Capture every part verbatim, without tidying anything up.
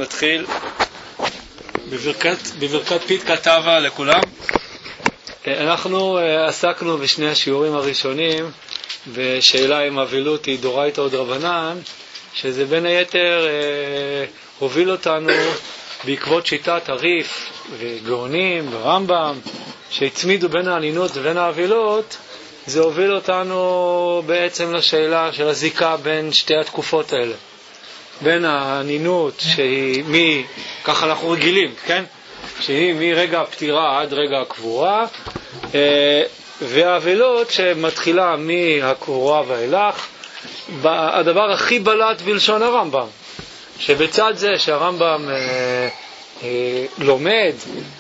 נתחיל בברכת, בברכת פתקה טובה לכולם. אנחנו עסקנו בשני השיעורים הראשונים בשאלה אם אבילות היא דורייתא או דרבנן, שזה בין היתר הוביל אותנו בעקבות שיטת הריף וגאונים ורמב"ם שהצמידו בין הענינות ובין האבילות. זה הוביל אותנו בעצם לשאלה של הזיקה בין שתי התקופות האלה, בין הענינות שהיא מי, ככה אנחנו רגילים, כן? שהיא מרגע הפטירה עד רגע הקבורה, והאבילות שמתחילה מהקבורה ואילך. הדבר הכי בלט בלשון הרמב"ם, שבצד זה שהרמב"ם אה, אה, לומד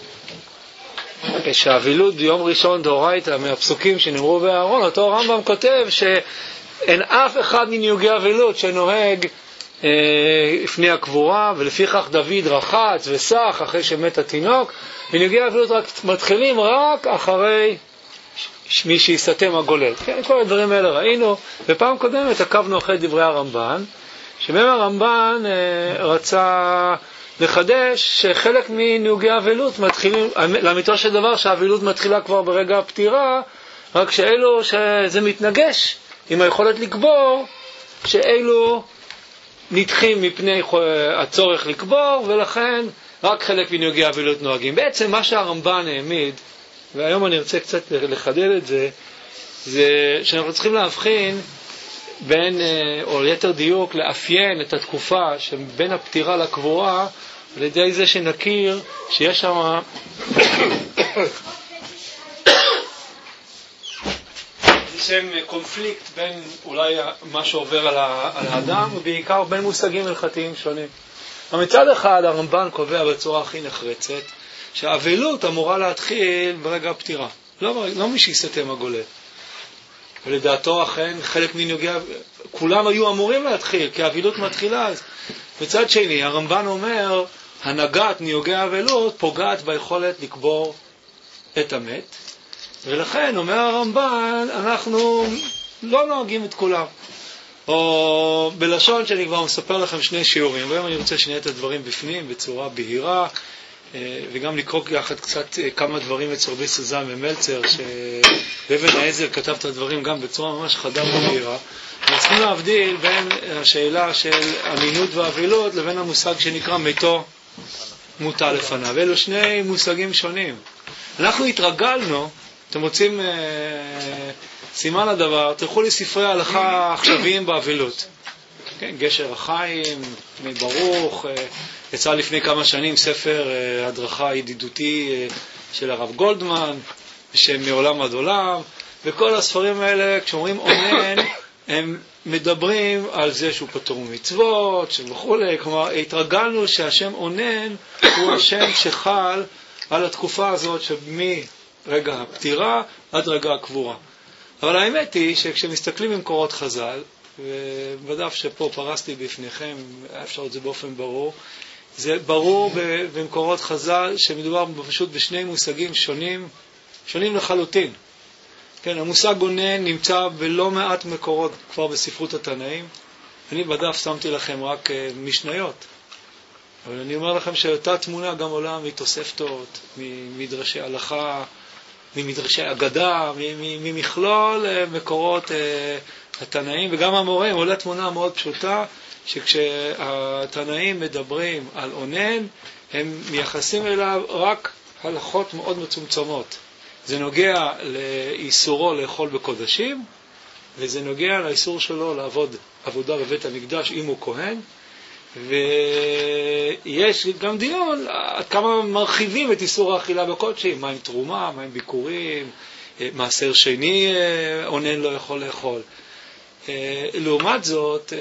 שהאבילות ביום ראשון דאורייתא מהפסוקים שנאמרו באהרון, אותו הרמב"ם כותב שאין אף אחד מניוגי אבילות שנוהג אה, לפני הקבורה, ולפיכך דוד רחץ וסח אחרי שמת התינוק. מניוגי האבילות רק מתחילים רק אחרי מי שיסתם הגולל. כן, כל הדברים האלה ראינו, ופעם קודמת עקבנו אחרי דברי הרמב"ן, שבהם הרמב"ן אה, רצה לחדש שחלק מניוגי האבילות מתחילים, לאמיתו של דבר שהאבילות מתחילה כבר ברגע הפטירה, רק שאלו שזה מתנגש עם היכולת לקבור, שאלו נדחים מפני הצורך לקבור, ולכן רק חלק מניוגי האבילות נוהגים. בעצם מה שהרמב"ן העמיד, והיום אני רוצה קצת לחדד את זה, זה שאנחנו צריכים להבחין בין, או ליתר דיוק, לאפיין את התקופה שבין הפטירה לקבורה, על ידי זה שנכיר שיש שם שם קונפליקט בין אולי מה שעובר על האדם, ובעיקר בין מושגים הלכתיים שונים. מצד אחד הרמב"ן קובע בצורה הכי נחרצת שהאבילות אמורה להתחיל ברגע הפטירה, לא, לא מי שיסתם הגולל. ולדעתו אכן חלק מניוגי, כולם היו אמורים להתחיל, כי האבילות מתחילה אז. מצד שני, הרמב"ן אומר, הנהגת ניוגי האבילות פוגעת ביכולת לקבור את המת, ולכן אומר הרמב"ן, אנחנו לא נוהגים את כולם. או בלשון שאני כבר מספר לכם שני שיעורים, והיום אני רוצה שנהיה את הדברים בפנים בצורה בהירה, וגם לקרוא יחד קצת כמה דברים אצל רבי סוזן ומלצר, שבאבן העזר כתב את הדברים גם בצורה ממש חדה ובהירה. אנחנו צריכים להבדיל בין השאלה של אמינות ואבילות לבין המושג שנקרא מתו מוטל לפניו. אלו שני מושגים שונים. אנחנו התרגלנו, אתם רוצים אה, סימן הדבר, תלכו לספרי ההלכה עכשוויים באבילות. כן, גשר החיים, מברוך, אה, יצא לפני כמה שנים ספר אה, הדרכה ידידותי אה, של הרב גולדמן, בשם מעולם עד עולם, וכל הספרים האלה, כשאומרים אונן, הם מדברים על זה שהוא פטור ממצוות, וכו'. כלומר, התרגלנו שהשם אונן הוא השם שחל על התקופה הזאת שמרגע הפטירה עד רגע הקבורה. אבל האמת היא שכשמסתכלים במקורות חז"ל, ובדף שפה פרסתי בפניכם, אפשר את זה באופן ברור, זה ברור במקורות חז"ל שמדובר פשוט בשני מושגים שונים, שונים לחלוטין. כן, המושג אונן נמצא בלא מעט מקורות כבר בספרות התנאים. אני בדף שמתי לכם רק משניות, אבל אני אומר לכם שאותה תמונה גם עולה מתוספתות, ממדרשי הלכה, ממדרשי אגדה, ממכלול מקורות התנאים, וגם המוראים עולה תמונה מאוד פשוטה, שכשהתנאים מדברים על אונן, הם מייחסים אליו רק הלכות מאוד מצומצמות. זה נוגע לאיסורו לאכול בקודשים, וזה נוגע לאיסור שלו לעבוד עבודה בבית המקדש אם הוא כהן, ויש גם דיון עד כמה מרחיבים את איסור האכילה בקודשים, מה עם תרומה, מה עם ביקורים, מעשר שני אונן לא יכול לאכול. לעומת זאת,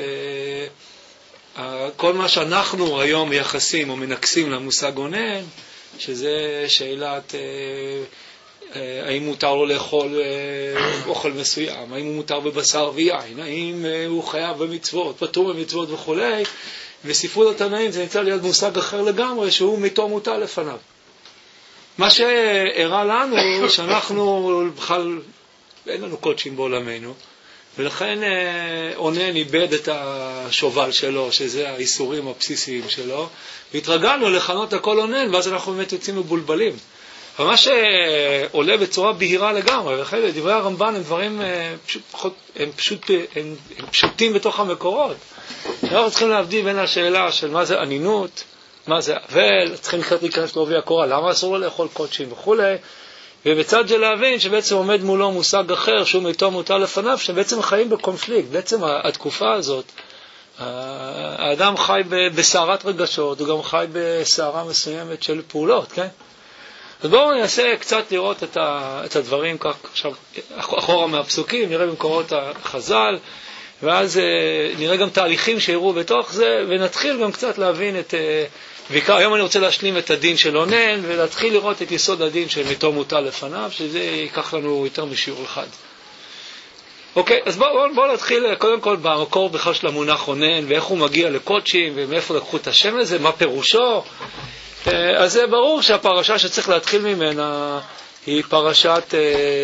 כל מה שאנחנו היום מייחסים או מנקסים למושג אונן, שזה שאלת האם מותר לו לאכול אוכל מסוים, האם הוא מותר בבשר ויין, האם הוא חייב במצוות, פטור במצוות וכו'. בספרות התנאים זה נמצא ליד מושג אחר לגמרי, שהוא מתו מוטל לפניו. מה שהראה לנו שאנחנו בכלל אין לנו קודשים בעולמנו, ולכן אונן איבד את השובל שלו, שזה האיסורים הבסיסיים שלו, והתרגלנו לכנות הכל אונן, ואז אנחנו באמת יוצאים מבולבלים. אבל מה שעולה בצורה בהירה לגמרי, וכאלה, דברי הרמב"ן הם דברים פשוט, הם פשוט, הם, הם פשוטים בתוך המקורות. אנחנו צריכים להבדיל בין השאלה של מה זה ענינות, מה זה אבל, צריכים להיכנס לעובי הקורה, למה אסור לו לאכול קודשים וכו'. ובצד של להבין שבעצם עומד מולו מושג אחר, שהוא מיתו מותר לפניו, שבעצם חיים בקונפליקט. בעצם התקופה הזאת, האדם חי בסערת רגשות, הוא גם חי בסערה מסוימת של פעולות, כן? אז בואו ננסה קצת לראות את, ה, את הדברים כך, עכשיו, אחורה מהפסוקים, נראה במקורות החז"ל, ואז נראה גם תהליכים שיראו בתוך זה, ונתחיל גם קצת להבין את, ועיקר, היום אני רוצה להשלים את הדין של אונן, ולהתחיל לראות את יסוד הדין של מיתו מוטל לפניו, שזה ייקח לנו יותר משיעור אחד. אוקיי, אז בואו בוא, בוא נתחיל קודם כל במקור בכלל של המונח אונן, ואיך הוא מגיע לקודשים, ומאיפה לקחו את השם הזה, מה פירושו. אז זה ברור שהפרשה שצריך להתחיל ממנה היא פרשת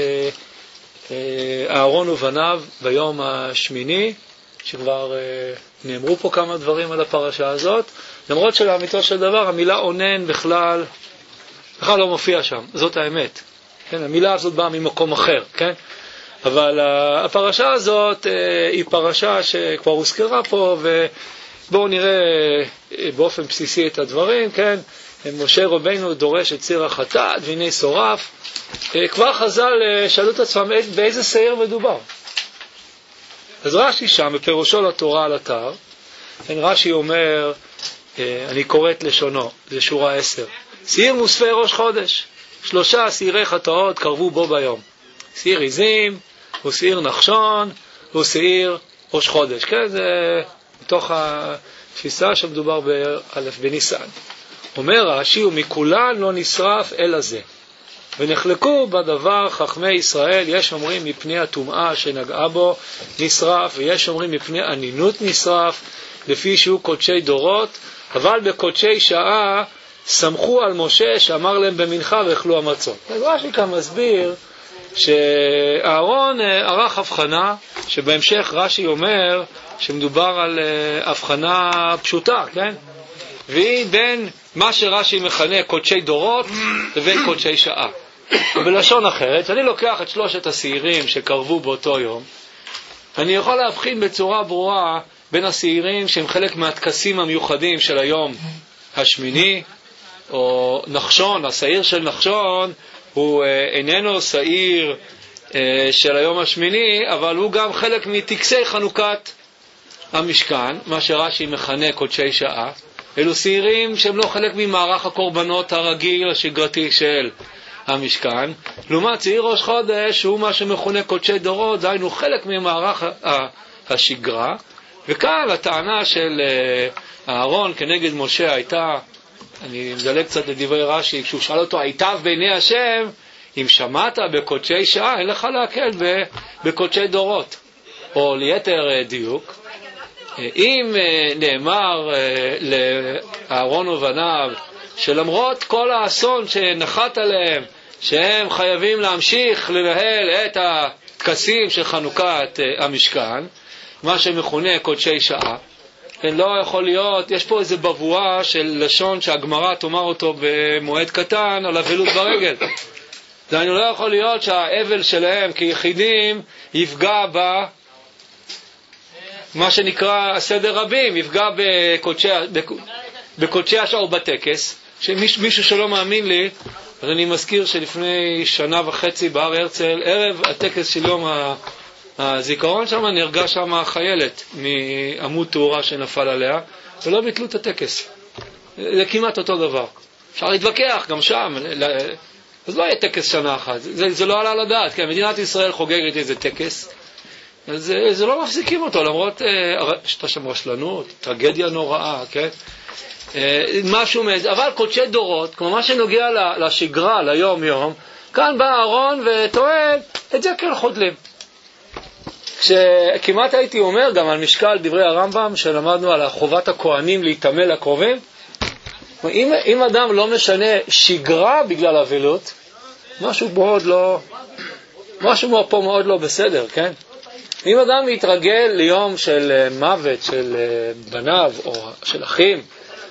אהרון ובניו ביום השמיני, שכבר נאמרו פה כמה דברים על הפרשה הזאת, למרות שלאמיתו של דבר המילה אונן בכלל בכלל לא מופיע שם, זאת האמת. כן, המילה הזאת באה ממקום אחר, כן? אבל הפרשה הזאת היא פרשה שכבר הוזכרה פה, ובואו נראה באופן בסיסי את הדברים, כן? משה רבנו דורש את ציר החטאת, והנה שורף. כבר חז"ל שאלו את עצמם באיזה שעיר מדובר. אז רש"י שם, בפירושו לתורה על אתר, רש"י אומר, אני קורא את לשונו, זה שורה עשר. שעיר מוספי ראש חודש, שלושה שעירי חטאות קרבו בו ביום. שעיר עזים, הוא שעיר נחשון, הוא שעיר ראש חודש. כן, זה מתוך התפיסה שמדובר באלף בניסן. אומר רש"י, ומכולן לא נשרף אלא זה. ונחלקו בדבר חכמי ישראל, יש אומרים מפני הטומאה שנגעה בו נשרף, ויש אומרים מפני ענינות נשרף, לפי שהוא קודשי דורות, אבל בקודשי שעה סמכו על משה שאמר להם במנחה ואכלו המצות. אז רש"י כאן מסביר שאהרון ערך הבחנה, שבהמשך רש"י אומר שמדובר על הבחנה פשוטה, כן? והיא בין מה שרש"י מכנה קודשי דורות לבין קודשי שעה. ובלשון אחרת, אני לוקח את שלושת השעירים שקרבו באותו יום, אני יכול להבחין בצורה ברורה בין השעירים שהם חלק מהטקסים המיוחדים של היום השמיני, או נחשון, השעיר של נחשון הוא איננו שעיר של היום השמיני, אבל הוא גם חלק מטקסי חנוכת המשכן, מה שרש"י מכנה קודשי שעה. אלו שעירים שהם לא חלק ממערך הקורבנות הרגיל, השגרתי של המשכן. לעומת שעיר ראש חודש, שהוא מה שמכונה קודשי דורות, זה היינו חלק ממערך השגרה. וכאן הטענה של אהרון כנגד משה הייתה, אני מדלג קצת לדברי רש"י, כשהוא שאל אותו, היטב בעיני השם, אם שמעת בקודשי שעה, אין לך להקל בקודשי דורות. או ליתר דיוק, אם נאמר לאהרון ובניו שלמרות כל האסון שנחת עליהם, שהם חייבים להמשיך לנהל את הטקסים של חנוכת המשכן, מה שמכונה קודשי שעה, לא יכול להיות, יש פה איזה בבואה של לשון שהגמרא תאמר אותו במועד קטן על אבלות ברגל. זה לא יכול להיות שהאבל שלהם כיחידים יפגע בה מה שנקרא סדר רבים, יפגע בקודשי, בקודשי השעה או בטקס. שמישהו שלא מאמין לי, אז אני מזכיר שלפני שנה וחצי בהר הרצל, ערב הטקס של יום הזיכרון שם, נהרגה שם חיילת מעמוד תאורה שנפל עליה, ולא ביטלו את הטקס. זה כמעט אותו דבר. אפשר להתווכח גם שם, אז לא יהיה טקס שנה אחת. זה, זה לא עלה לדעת, כי מדינת ישראל חוגגת איזה טקס, אז זה לא מפסיקים אותו, למרות שאתה שם רשלנות, טרגדיה נוראה, כן? משהו מזה, אבל קודשי דורות, כמו מה שנוגע לשגרה, ליום יום, כאן בא אהרון וטוען, את זה כן חודלים. כשכמעט הייתי אומר גם על משקל דברי הרמב"ם, שלמדנו על חובת הכהנים להתאמה לקרובים, אם, אם אדם לא משנה שגרה בגלל אבלות, משהו מאוד לא, משהו פה מאוד לא בסדר, כן? אם אדם מתרגל ליום של מוות של בניו או של אחים,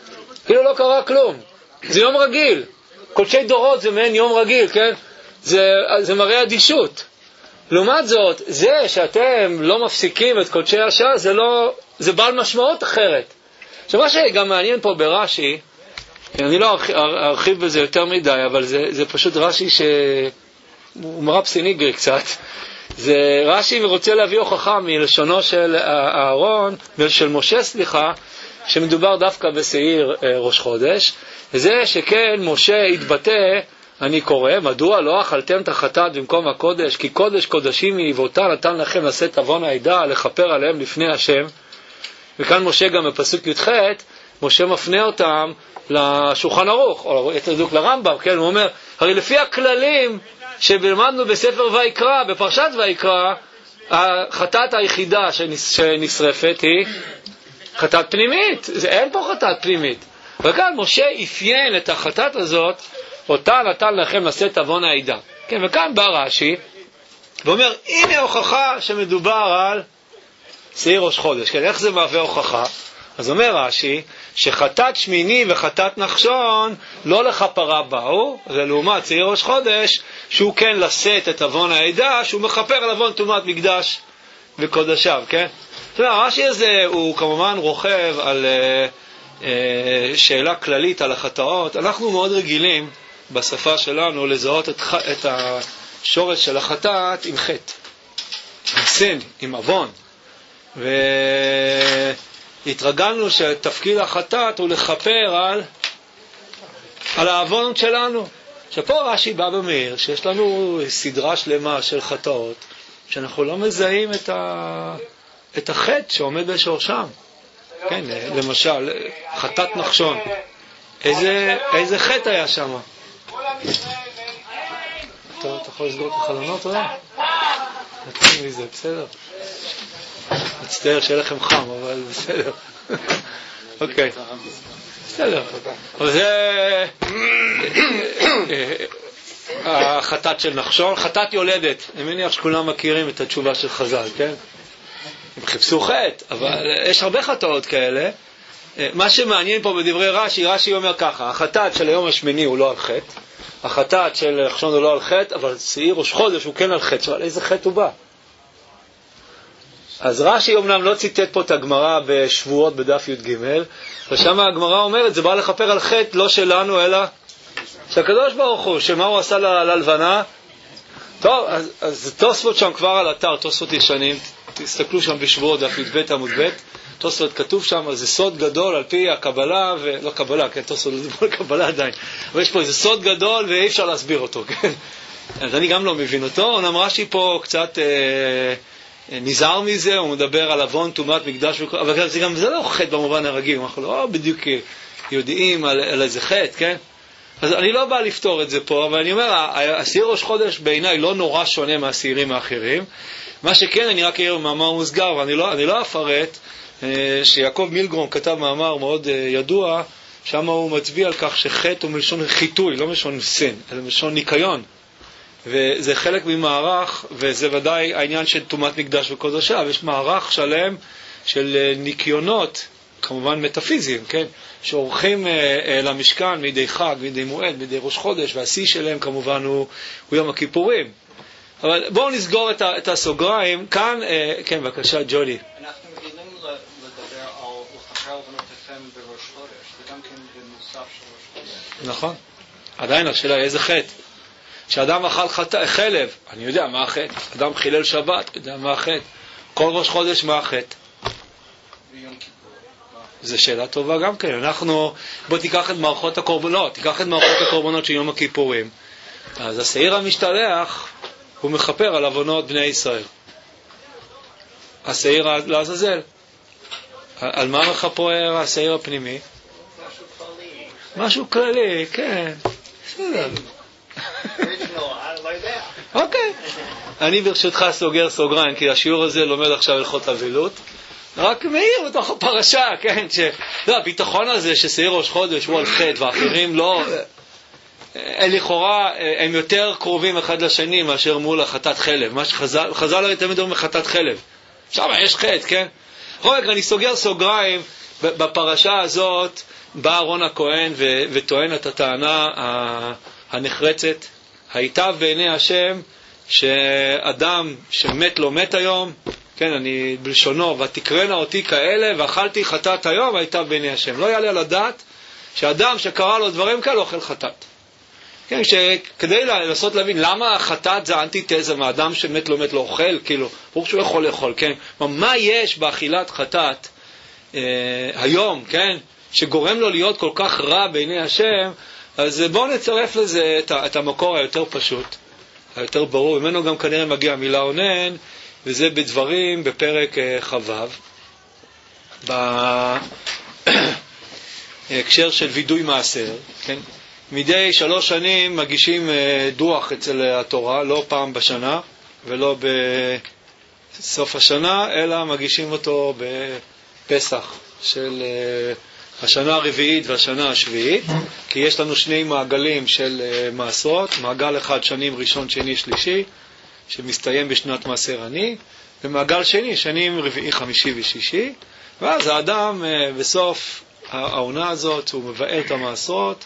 כאילו לא קרה כלום. זה יום רגיל. קודשי דורות זה מעין יום רגיל, כן? זה, זה מראה אדישות. לעומת זאת, זה שאתם לא מפסיקים את קודשי השעה, זה לא, זה בעל משמעות אחרת. עכשיו, מה שגם מעניין פה ברש"י, אני לא ארחיב בזה יותר מדי, אבל זה, זה פשוט רש"י שהוא מרב סיניגרי קצת. זה רש"י רוצה להביא הוכחה מלשונו של אהרון, של משה, סליחה, שמדובר דווקא בשעיר ראש חודש, וזה שכן משה התבטא, אני קורא, מדוע לא אכלתם את החטאת במקום הקודש, כי קודש קודשים היא, ואותה נתן לכם לשאת עוון העדה, לכפר עליהם לפני השם. וכאן משה גם בפסוק י"ח, משה מפנה אותם לשולחן ערוך, או יותר בדיוק לרמב"ם, כן? הוא אומר, הרי לפי הכללים שלמדנו בספר ויקרא, בפרשת ויקרא, החטאת היחידה שנשרפת היא חטאת פנימית. אין פה חטאת פנימית. וכאן משה אפיין את החטאת הזאת, אותה נתן לכם לשאת עוון העדה. כן, וכאן בא רש"י, ואומר, הנה הוכחה שמדובר על שעיר ראש חודש. כן, איך זה מהווה הוכחה? אז אומר רש"י, שחטאת שמיני וחטאת נחשון לא לכפרה באו, זה לעומת שעיר ראש חודש, שהוא כן לשאת את עוון העדה, שהוא מכפר על עוון טומאת מקדש וקודשיו, כן? זאת אומרת, רש"י הזה הוא כמובן רוכב על uh, uh, שאלה כללית על החטאות. אנחנו מאוד רגילים בשפה שלנו לזהות את, את השורש של החטאת עם חטא, עם סין, עם עוון. והתרגלנו שתפקיד החטאת הוא לכפר על, על העוון שלנו. שפה רש"י בא ומעיר שיש לנו סדרה שלמה של חטאות, שאנחנו לא מזהים את, ה... את החטא שעומד בשורשם. כן, למשל, חטאת נחשון. איזה, איזה חטא היה שם? טוב, אתה יכול לסגור את החלונות אולי? נתחיל מזה, בסדר. מצטער שיהיה לכם חם, אבל בסדר. אוקיי. בסדר. אבל זה החטאת של נחשון, חטאת יולדת. אני מניח שכולם מכירים את התשובה של חז"ל, כן? הם חיפשו חטא, אבל יש הרבה חטאות כאלה. מה שמעניין פה בדברי רש"י, רש"י אומר ככה, החטאת של היום השמיני הוא לא על חטא, החטאת של נחשון הוא לא על חטא, אבל שעיר ראש חודש הוא כן על חטא. על איזה חטא הוא בא? אז רש"י אומנם לא ציטט פה את הגמרא בשבועות בדף י"ג, ושם הגמרא אומרת, זה בא לכפר על חטא לא שלנו, אלא שהקדוש ברוך הוא, שמה הוא עשה ללבנה? טוב, אז, אז תוספות שם כבר על אתר, תוספות ישנים, תסתכלו שם בשבועות, דף י"ב עמוד ב', תוספות כתוב שם, זה סוד גדול על פי הקבלה, ולא קבלה, כן, תוספות לא קבלה עדיין, אבל יש פה איזה סוד גדול ואי אפשר להסביר אותו, כן? אז אני גם לא מבין אותו, אומנם רש"י פה קצת אה, נזהר מזה, הוא מדבר על עוון טומאת מקדש, אבל זה גם זה לא חטא במובן הרגיל, אנחנו לא בדיוק יודעים על, על איזה חטא, כן? אז אני לא בא לפתור את זה פה, אבל אני אומר, השעיר ראש חודש בעיניי לא נורא שונה מהשעירים האחרים. מה שכן, אני רק אעיר מאמר מוסגר, ואני לא, אני לא אפרט, שיעקב מילגרום כתב מאמר מאוד ידוע, שם הוא מצביע על כך שחטא הוא מלשון חיתוי, לא מלשון סין, אלא מלשון ניקיון. וזה חלק ממערך, וזה ודאי העניין של טומאת מקדש וקודשיו. יש מערך שלם של ניקיונות, כמובן מטאפיזיים, כן? שעורכים למשכן מידי חג, מידי מועד, מידי ראש חודש, והשיא שלהם כמובן הוא, הוא יום הכיפורים. אבל בואו נסגור את, ה, את הסוגריים. כאן, כן, בבקשה, ג'ודי. אנחנו מגיעים לדבר על לכפר עוונותיכם בראש חודש, זה גם כן במוסף של ראש חודש. נכון. עדיין השאלה, איזה חטא? שאדם אכל חטא, חלב, אני יודע מה החטא. אדם חילל שבת, יודע מה החטא. כל ראש חודש מה החטא? ויום כיפור. זו שאלה טובה גם כן. אנחנו, בוא תיקח את מערכות הקורבנות, תיקח את מערכות הקורבנות של יום הכיפורים. אז השעיר המשתלח, הוא מכפר על עוונות בני ישראל. השעיר לעזאזל. על מה מכפר השעיר הפנימי? משהו כללי. משהו כללי, כן. בסדר. אוקיי. אני ברשותך סוגר סוגריים, כי השיעור הזה לומד עכשיו הלכות אבלות. רק מאיר בתוך הפרשה, כן, ש... לא, הביטחון הזה ששעיר ראש חודש הוא על חטא ואחרים לא, לכאורה הם יותר קרובים אחד לשני מאשר מול החטאת חלב. מה שחז"ל, חז"ל לא תמיד אומרים חטאת חלב. שם יש חטא, כן? רגע, אני סוגר סוגריים בפרשה הזאת, בא אהרון הכהן ו- וטוען את הטענה הנחרצת, הייתה בעיני השם שאדם שמת לא מת היום, כן, אני בלשונו, ותקרנה אותי כאלה ואכלתי חטאת היום, הייתה בעיני השם. לא יעלה על הדעת שאדם שקרא לו דברים כאלה אוכל חטאת. כן, שכדי לנסות להבין למה חטאת זה אנטיתזה מהאדם שמת לא מת לא אוכל, כאילו, ברור שהוא יכול לאכול, כן? מה יש באכילת חטאת אה, היום, כן, שגורם לו להיות כל כך רע בעיני השם? אז בואו נצרף לזה את, את המקור היותר פשוט, היותר ברור, ממנו גם כנראה מגיע המילה אונן, וזה בדברים בפרק אה, חבב, בהקשר של וידוי מעשר, כן? מדי שלוש שנים מגישים דוח אצל התורה, לא פעם בשנה ולא בסוף השנה, אלא מגישים אותו בפסח של השנה הרביעית והשנה השביעית, כי יש לנו שני מעגלים של מעשרות, מעגל אחד שנים ראשון, שני, שלישי, שמסתיים בשנת מעשר עני, ומעגל שני, שנים רביעי, חמישי ושישי, ואז האדם בסוף העונה הזאת הוא מבאר את המעשרות,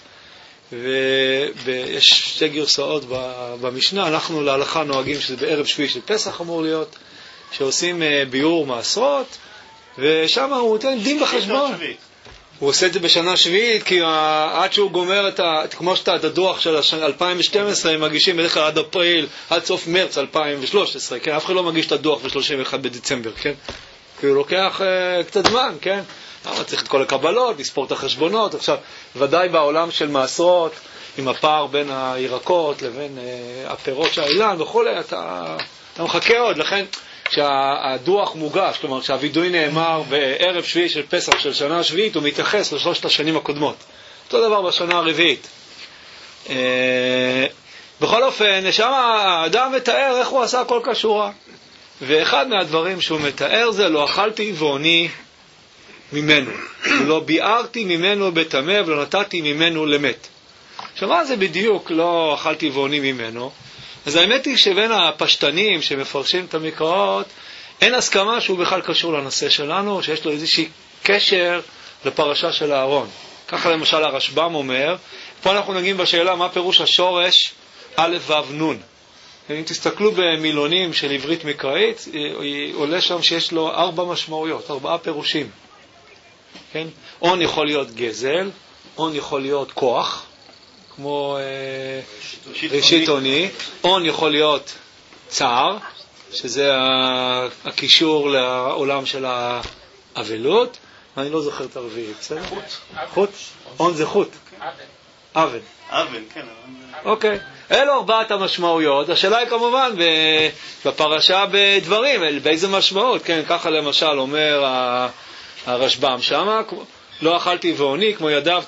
ויש שתי גרסאות במשנה. אנחנו להלכה נוהגים שזה בערב שביעי של פסח אמור להיות, שעושים ביור מעשרות, ושם הוא נותן דין בחשבון. הוא עושה את זה בשנה שביעית, כי עד שהוא גומר את ה... כמו שאתה, את הדוח של אלפיים ושתים עשרה, הם מגישים בדרך כלל עד אפריל, עד סוף מרץ אלפיים ושלוש עשרה, כן? אף אחד לא מגיש את הדוח ב-שלושים ואחד בדצמבר, כן? כי הוא לוקח uh, קצת זמן, כן? למה צריך את כל הקבלות, לספור את החשבונות? עכשיו, ודאי בעולם של מעשרות, עם הפער בין הירקות לבין uh, הפירות של האילן וכו', אתה, אתה מחכה עוד. לכן, כשהדוח מוגש, כלומר, כשהוידוי נאמר בערב שביעי של פסח של שנה שביעית, הוא מתייחס לשלושת השנים הקודמות. אותו דבר בשנה הרביעית. Uh, בכל אופן, שם האדם מתאר איך הוא עשה כל כשורה. ואחד מהדברים שהוא מתאר זה, לא אכלתי ועוני ממנו, ולא ביארתי ממנו בטמא, ולא נתתי ממנו למת. עכשיו, מה זה בדיוק לא אכלתי ועוני ממנו? אז האמת היא שבין הפשטנים שמפרשים את המקראות, אין הסכמה שהוא בכלל קשור לנושא שלנו, שיש לו איזושהי קשר לפרשה של אהרון. ככה למשל הרשב"ם אומר, פה אנחנו נגיעים בשאלה מה פירוש השורש א' ו' נ'. אם תסתכלו במילונים של עברית מקראית, עולה שם שיש לו ארבע משמעויות, ארבעה פירושים. כן? און יכול להיות גזל, און יכול להיות כוח, כמו אה, ראשית עוני, און יכול להיות צער, שזה הקישור לעולם של האבלות, אני לא זוכר את הרביעית, בסדר? חוט. חוט? און זה חוט. אבן. אבן, כן. אוקיי. אלו ארבעת המשמעויות. השאלה היא כמובן בפרשה בדברים, באיזה משמעות, כן? ככה למשל אומר הרשב"ם שמה, לא אכלתי ועוני, כמו ידיו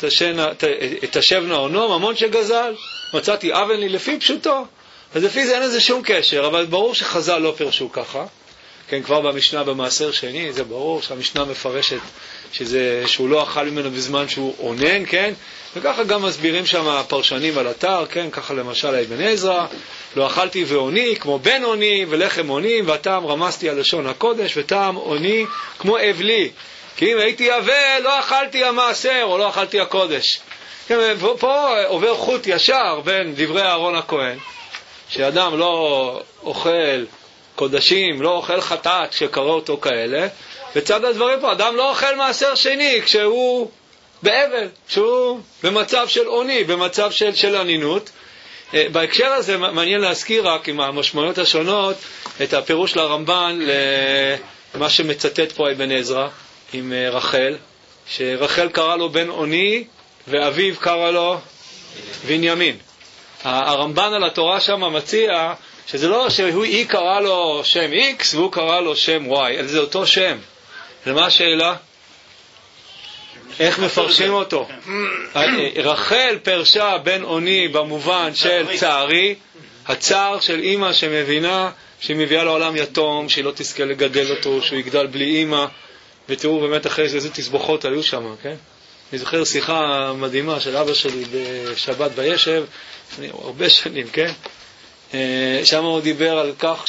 תשבנה עונו, ממון שגזל, מצאתי אבן לי לפי פשוטו. אז לפי זה אין איזה שום קשר, אבל ברור שחז"ל לא פרשו ככה. כן, כבר במשנה במעשר שני, זה ברור שהמשנה מפרשת שזה, שהוא לא אכל ממנו בזמן שהוא עונן, כן? וככה גם מסבירים שם הפרשנים על אתר, כן? ככה למשל אבן עזרא, לא אכלתי ועוני כמו בן עוני ולחם עוני, והטעם רמסתי על לשון הקודש, וטעם עוני כמו אבלי. כי אם הייתי אבל, לא אכלתי המעשר או לא אכלתי הקודש. כן, פה עובר חוט ישר בין דברי אהרון הכהן, שאדם לא אוכל קודשים, לא אוכל חטאת שקרא אותו כאלה, וצד הדברים פה, אדם לא אוכל מעשר שני כשהוא באבל, כשהוא במצב של עוני, במצב של, של ענינות. בהקשר הזה מעניין להזכיר רק עם המשמעויות השונות את הפירוש לרמב"ן למה שמצטט פה אבן עזרא עם רחל, שרחל קרא לו בן עוני ואביו קרא לו בנימין. הרמב"ן על התורה שם מציע שזה לא שהוא היא קרא לו שם X והוא קרא לו שם Y, אלא זה אותו שם. למה השאלה? איך מפרשים אותו? רחל פרשה בן עוני במובן של צערי, הצער של אמא שמבינה שהיא מביאה לעולם יתום, שהיא לא תזכה לגדל אותו, שהוא יגדל בלי אמא, ותראו באמת אחרי איזה תסבוכות היו שם, כן? אני זוכר שיחה מדהימה של אבא שלי בשבת בישב, הרבה שנים, כן? שם הוא דיבר על כך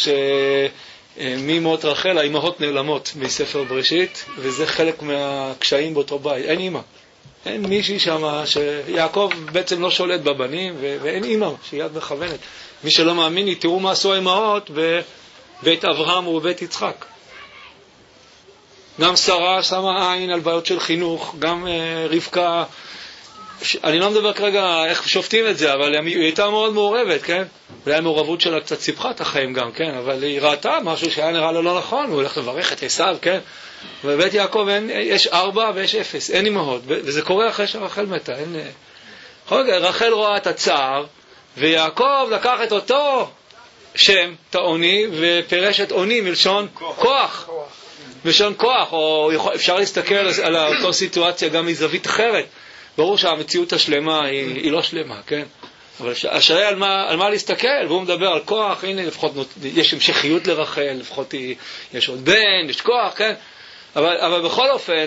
שממות רחל האימהות נעלמות מספר בראשית, וזה חלק מהקשיים באותו בית. אין אימא. אין מישהי שם, שיעקב בעצם לא שולט בבנים, ואין אימא שהיא יד מכוונת. מי שלא מאמין לי, תראו מה עשו האמהות בבית אברהם ובבית יצחק. גם שרה שמה עין על בעיות של חינוך, גם uh, רבקה, אני לא מדבר כרגע איך שופטים את זה, אבל היא הייתה מאוד מעורבת, כן? אולי המעורבות שלה קצת סיפחה את החיים גם, כן? אבל היא ראתה משהו שהיה נראה לו לא נכון, הוא הולך לברך את עשיו, כן? ובבית יעקב אין, יש ארבע ויש אפס, אין אמהות, וזה קורה אחרי שרחל מתה, אין... רחל רואה את הצער, ויעקב לקח את אותו שם, את העוני, ופרש את עוני מלשון כוח. מלשון כוח, או אפשר להסתכל על אותו סיטואציה גם מזווית אחרת. ברור שהמציאות השלמה היא, היא לא שלמה, כן? אבל השאלה על מה, על מה להסתכל, והוא מדבר על כוח, הנה לפחות יש המשכיות לרחל, לפחות היא, יש עוד בן, יש כוח, כן? אבל, אבל בכל אופן,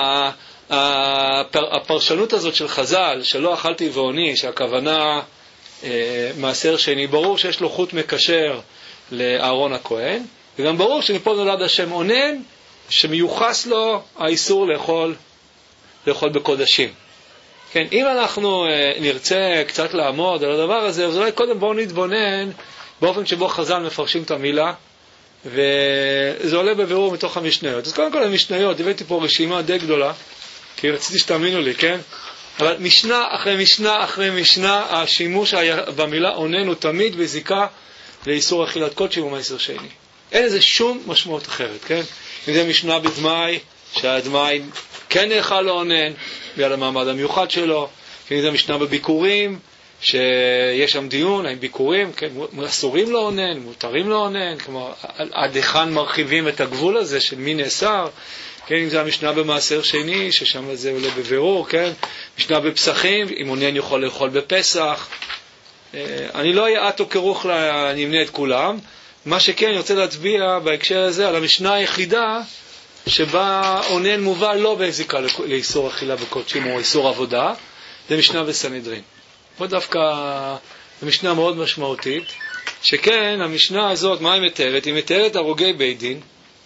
הפרשנות הזאת של חז"ל, שלא אכלתי ועוני, שהכוונה אה, מעשר שני, ברור שיש לו חוט מקשר לאהרון הכהן, וגם ברור שמפה נולד השם עונן, שמיוחס לו האיסור לאכול, לאכול בקודשים. כן, אם אנחנו אה, נרצה קצת לעמוד על הדבר הזה, אז אולי קודם בואו נתבונן באופן שבו חז"ל מפרשים את המילה, וזה עולה בבירור מתוך המשניות. אז קודם כל המשניות, הבאתי פה רשימה די גדולה, כי רציתי שתאמינו לי, כן? אבל משנה אחרי משנה אחרי משנה, השימוש במילה עונן הוא תמיד בזיקה לאיסור אכילת קודשים ומעשר שני. אין לזה שום משמעות אחרת, כן? אם זה משנה בדמאי, שהדמאי כן נאכל לעונן, בגלל המעמד המיוחד שלו, אם זה משנה בביקורים, שיש שם דיון, האם ביקורים, כן, אסורים לעונן, מותרים לעונן, כלומר, עד היכן מרחיבים את הגבול הזה של מי נאסר, כן, אם זה המשנה במעשר שני, ששם זה עולה בבירור, כן, משנה בפסחים, אם עונן יכול לאכול בפסח, אני לא אהיה עטו כרוך לה, אני אמנה את כולם, מה שכן, אני רוצה להצביע בהקשר הזה על המשנה היחידה, שבה עונן מובא לא בזיקה לאיסור אכילה בקודשים או איסור עבודה, זה משנה בסנהדרין. פה דווקא המשנה מאוד משמעותית, שכן המשנה הזאת, מה היא מתארת? היא מתארת הרוגי בית דין,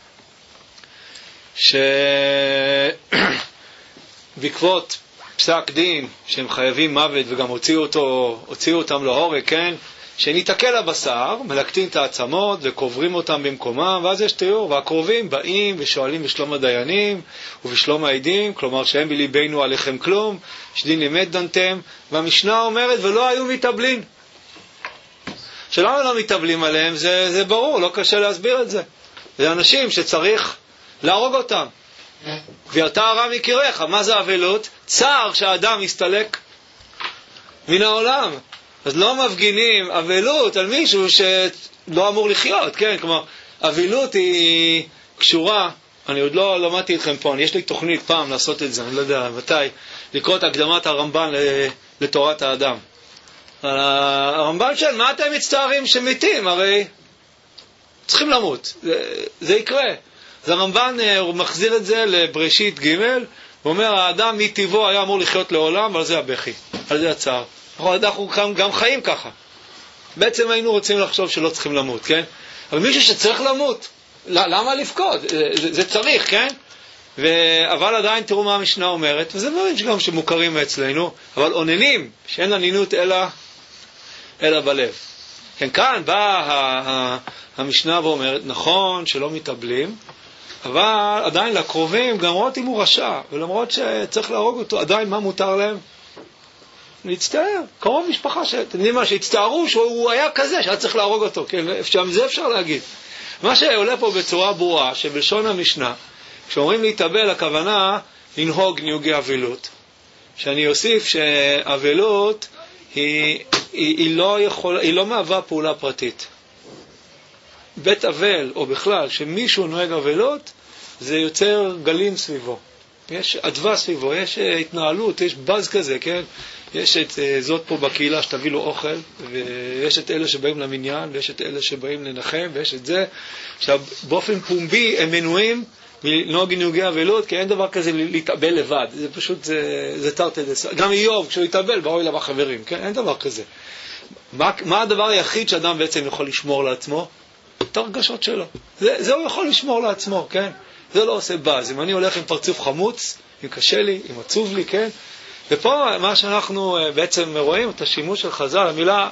שבעקבות פסק דין שהם חייבים מוות וגם הוציאו, אותו, הוציאו אותם להורג, כן? שניתקל הבשר, מלקטים את העצמות וקוברים אותם במקומם, ואז יש תיאור, והקרובים באים ושואלים בשלום הדיינים ובשלום העדים, כלומר שהם בליבנו עליכם כלום, שדין אמת דנתם, והמשנה אומרת ולא היו מתאבלים. שלמה לא מתאבלים עליהם, זה, זה ברור, לא קשה להסביר את זה. זה אנשים שצריך להרוג אותם. וירתה הרע מקריך, מה זה אבלות? צער שהאדם מסתלק מן העולם. אז לא מפגינים אבלות על מישהו שלא אמור לחיות, כן? כלומר, אבלות היא קשורה, אני עוד לא למדתי אתכם פה, יש לי תוכנית פעם לעשות את זה, אני לא יודע מתי, לקרוא את הקדמת הרמב"ן לתורת האדם. הרמב"ן של, מה אתם מצטערים שמתים? הרי צריכים למות, זה, זה יקרה. אז הרמב"ן הוא מחזיר את זה לבראשית ג', הוא אומר, האדם מטבעו היה אמור לחיות לעולם, אבל זה הבכי, על זה הצער. אנחנו גם חיים ככה. בעצם היינו רוצים לחשוב שלא צריכים למות, כן? אבל מישהו שצריך למות, למה לפקוד? זה, זה צריך, כן? ו... אבל עדיין תראו מה המשנה אומרת, וזה דברים שגם שמוכרים אצלנו, אבל עוננים, שאין ענינות אלא, אלא בלב. כן, כאן באה המשנה ואומרת, נכון שלא מתאבלים, אבל עדיין לקרובים, גם למרות אם הוא רשע, ולמרות שצריך להרוג אותו, עדיין מה מותר להם? להצטער, קרוב משפחה, אתם יודעים מה, שהצטערו שהוא היה כזה, שהיה צריך להרוג אותו, כן, זה אפשר להגיד. מה שעולה פה בצורה ברורה, שבלשון המשנה, כשאומרים להתאבל, הכוונה לנהוג ניהוגי אבלות. שאני אוסיף שאבלות היא, היא, היא, לא יכול, היא לא מהווה פעולה פרטית. בית אבל, או בכלל, שמישהו נוהג אבלות, זה יוצר גלים סביבו. יש עדווה סביבו, יש התנהלות, יש בז כזה, כן? יש את זאת פה בקהילה שתביא לו אוכל, ויש את אלה שבאים למניין, ויש את אלה שבאים לנחם, ויש את זה. עכשיו, באופן פומבי הם מנועים מלנהוג ניהוגי אבלות, כי אין דבר כזה להתאבל לבד. זה פשוט, זה, זה תרתי דסתרי. גם איוב, כשהוא יתאבל, באו אליו החברים, כן? אין דבר כזה. מה, מה הדבר היחיד שאדם בעצם יכול לשמור לעצמו? את הרגשות שלו. זה, זה הוא יכול לשמור לעצמו, כן? זה לא עושה בז. אם אני הולך עם פרצוף חמוץ, אם קשה לי, אם עצוב לי, כן? ופה מה שאנחנו בעצם רואים, את השימוש של חז"ל, המילה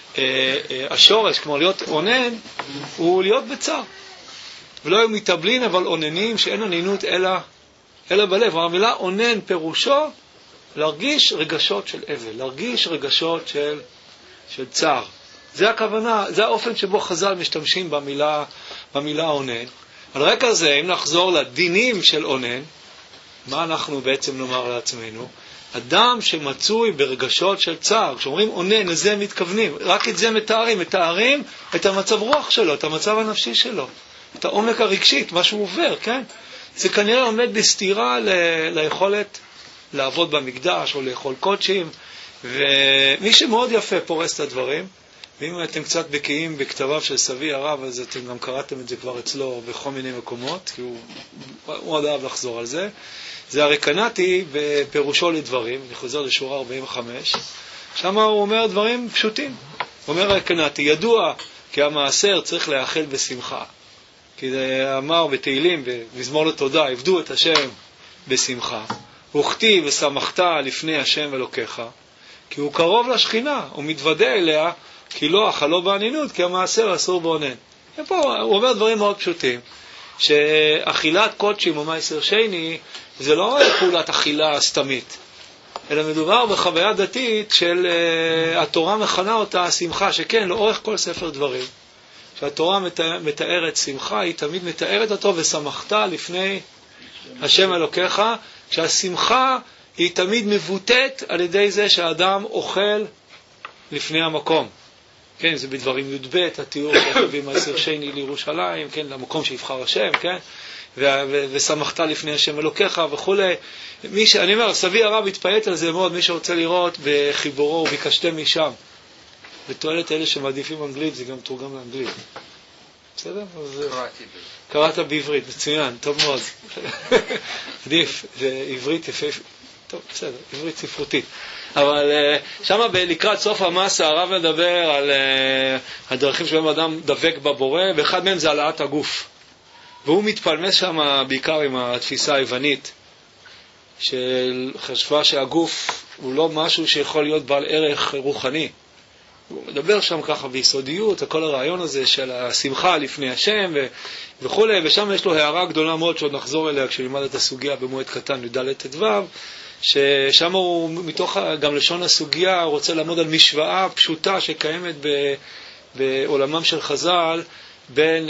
השורש, כמו להיות עונן, הוא להיות בצער. ולא היו מתאבלין, אבל עוננים, שאין ענינות אלא, אלא בלב. המילה עונן פירושו להרגיש רגשות של אבל, להרגיש רגשות של, של צער. זה הכוונה, זה האופן שבו חז"ל משתמשים במילה, במילה עונן. על רקע זה, אם נחזור לדינים של עונן, מה אנחנו בעצם נאמר לעצמנו? אדם שמצוי ברגשות של צער, כשאומרים עונן, לזה מתכוונים, רק את זה מתארים, מתארים את המצב רוח שלו, את המצב הנפשי שלו, את העומק הרגשית, מה שהוא עובר, כן? זה כנראה עומד בסתירה ל... ליכולת לעבוד במקדש או לאכול קודשים, ומי שמאוד יפה פורס את הדברים, ואם אתם קצת בקיאים בכתביו של סבי הרב, אז אתם גם קראתם את זה כבר אצלו בכל מיני מקומות, כי הוא, הוא עוד אהב לחזור על זה. זה הרקנתי בפירושו לדברים, אני חוזר לשורה ארבעים וחמש, שם הוא אומר דברים פשוטים. הוא אומר הרקנתי, ידוע כי המעשר צריך להאכל בשמחה. כי זה אמר בתהילים, במזמור לתודה, עבדו את השם בשמחה. וכתיב ושמחת לפני השם אלוקיך, כי הוא קרוב לשכינה, הוא מתוודע אליה, כי לא אכלו בענינות, כי המעשר אסור בעונן. ופה הוא אומר דברים מאוד פשוטים, שאכילת קודשים או מעשר שני, זה לא פעולת אכילה סתמית, אלא מדובר בחוויה דתית של uh, התורה מכנה אותה שמחה, שכן, לאורך כל ספר דברים, שהתורה מתאר, מתארת שמחה, היא תמיד מתארת אותו ושמחת לפני השם אלוקיך, שהשמחה היא תמיד מבוטאת על ידי זה שהאדם אוכל לפני המקום. כן, זה בדברים י' ב', התיאור להביא מעשר שני לירושלים, כן, למקום שיבחר השם, כן, ו- ו- ושמחת לפני השם אלוקיך וכו'. מי ש... אני אומר, סבי הרב התפעט על זה מאוד, מי שרוצה לראות בחיבורו וביקשתם משם. בתועלת אלה שמעדיפים אנגלית, זה גם תורגם לאנגלית. בסדר? קראתי. קראת בעברית, מצוין, טוב מאוד. עדיף, זה עברית יפה, טוב, בסדר, עברית ספרותית. אבל שם לקראת סוף המסה הרב מדבר על הדרכים שבהם אדם דבק בבורא, ואחד מהם זה העלאת הגוף. והוא מתפלמס שם בעיקר עם התפיסה היוונית, שחשבה שהגוף הוא לא משהו שיכול להיות בעל ערך רוחני. הוא מדבר שם ככה ביסודיות, כל הרעיון הזה של השמחה לפני השם וכו', ושם יש לו הערה גדולה מאוד שעוד נחזור אליה כשנלמד את הסוגיה במועד קטן י"ד ט"ו, ששם הוא מתוך גם לשון הסוגיה רוצה לעמוד על משוואה פשוטה שקיימת בעולמם של חז"ל, בין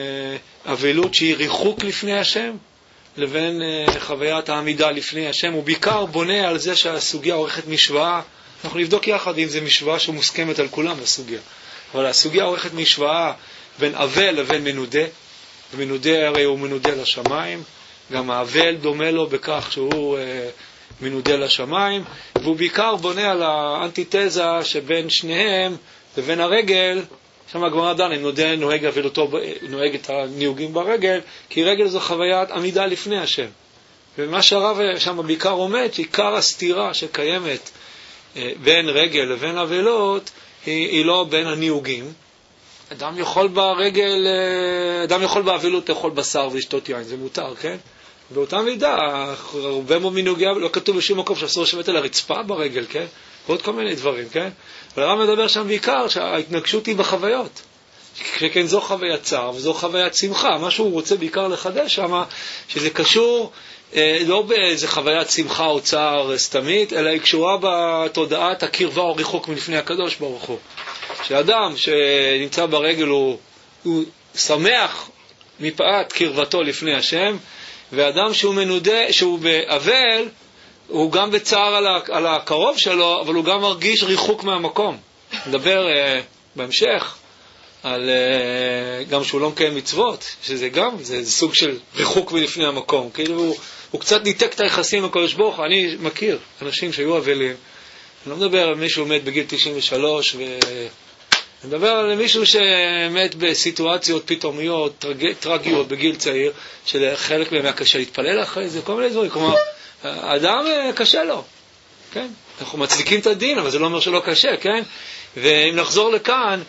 אבלות שהיא ריחוק לפני השם לבין חוויית העמידה לפני השם. הוא בעיקר בונה על זה שהסוגיה עורכת משוואה, אנחנו נבדוק יחד אם זה משוואה שמוסכמת על כולם הסוגיה, אבל הסוגיה עורכת משוואה בין אבל לבין מנודה, ומנודה הרי הוא מנודה לשמיים, גם האבל דומה לו בכך שהוא מנודה לשמיים, והוא בעיקר בונה על האנטיתזה שבין שניהם לבין הרגל. שם הגמרא דנה, אם נודה נוהג אבלותו, נוהג את הניוגים ברגל, כי רגל זו חוויית עמידה לפני השם. ומה שהרב שם בעיקר עומד, שעיקר הסתירה שקיימת בין רגל לבין אבלות, היא, היא לא בין הניוגים. אדם יכול ברגל, אדם יכול באבלות לאכול בשר ולשתות יין, זה מותר, כן? באותה מידה, הרבה מאוד מנהוגי, לא כתוב בשום מקום שאסור לשבת על הרצפה ברגל, כן? ועוד כל מיני דברים, כן? אבל הרב מדבר שם בעיקר שההתנגשות היא בחוויות. שכן זו חוויית צער וזו חוויית שמחה. מה שהוא רוצה בעיקר לחדש שם, שזה קשור אה, לא באיזה חוויית שמחה או צער סתמית, אלא היא קשורה בתודעת הקרבה או ריחוק מלפני הקדוש ברוך הוא. שאדם שנמצא ברגל הוא, הוא שמח מפאת קרבתו לפני השם, ואדם שהוא מנודה, שהוא באבל, הוא גם בצער על, ה, על הקרוב שלו, אבל הוא גם מרגיש ריחוק מהמקום. נדבר uh, בהמשך על uh, גם שהוא לא מקיים מצוות, שזה גם, זה, זה סוג של ריחוק מלפני המקום. כאילו הוא, הוא קצת ניתק את היחסים לקדוש ברוך הוא. אני מכיר אנשים שהיו אבלים. אני לא מדבר על מישהו מת בגיל תשעים ושלוש, ו... אני מדבר על מישהו שמת בסיטואציות פתאומיות, טרג... טרגיות בגיל צעיר, שחלק מהם היה קשה להתפלל אחרי זה, כל מיני דברים. כלומר, האדם קשה לו, כן? אנחנו מצדיקים את הדין, אבל זה לא אומר שלא קשה, כן? ואם נחזור לכאן,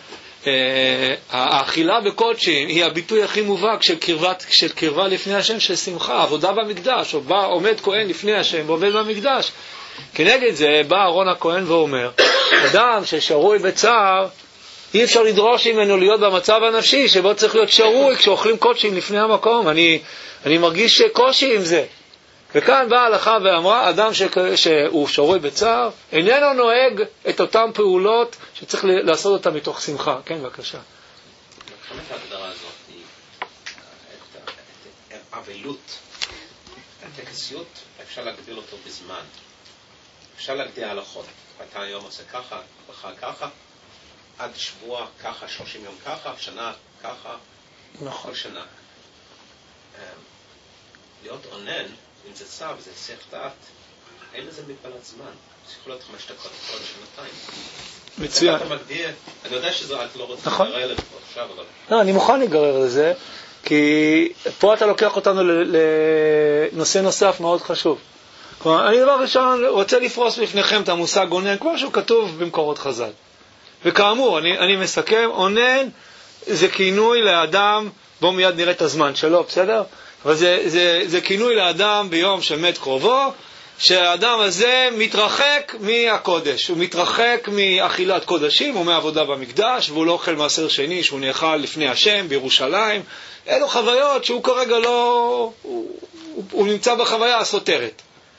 האכילה בקודשים היא הביטוי הכי מובהק של קרבה, של קרבה לפני השם, של שמחה, עבודה במקדש, או בא, עומד כהן לפני השם ועובד במקדש. כנגד זה בא אהרון הכהן ואומר, אדם ששרוי בצער, אי אפשר לדרוש ממנו להיות במצב הנפשי שבו צריך להיות שרוי כשאוכלים קודשים לפני המקום. אני, אני מרגיש קושי עם זה. וכאן באה ההלכה ואמרה, אדם ש... שהוא שרוי בצער, איננו נוהג את אותן פעולות שצריך לעשות אותן מתוך שמחה. כן, בבקשה. מבחינת ההגדרה הזאת, את האבלות, הטקסיות, אפשר להגדיר אותו בזמן. אפשר להגדיר הלכות. אתה היום עושה ככה, ככה, ככה, עד שבוע ככה, שלושים יום ככה, שנה ככה, נכון. כל שנה. להיות עונן, אם זה צו, זה היסח דעת, אין לזה מגבלת זמן. זה יכול להיות חמש דקות, כל שנתיים. מצוין. אתה מגדיר, אני יודע שזו, את לא רוצה נכון. לגרר לזה עכשיו, אבל... לא, אני מוכן לגרר לזה, כי פה אתה לוקח אותנו לנושא נוסף מאוד חשוב. כלומר, אני דבר ראשון רוצה לפרוס בפניכם את המושג עונן, כמו שהוא כתוב במקורות חז"ל. וכאמור, אני, אני מסכם, עונן זה כינוי לאדם, בואו מיד נראה את הזמן שלו, בסדר? אבל זה, זה, זה כינוי לאדם ביום שמת קרובו, שהאדם הזה מתרחק מהקודש, הוא מתרחק מאכילת קודשים ומעבודה במקדש, והוא לא אוכל מעשר שני שהוא נאכל לפני השם בירושלים. אלו חוויות שהוא כרגע לא, הוא, הוא, הוא נמצא בחוויה הסותרת.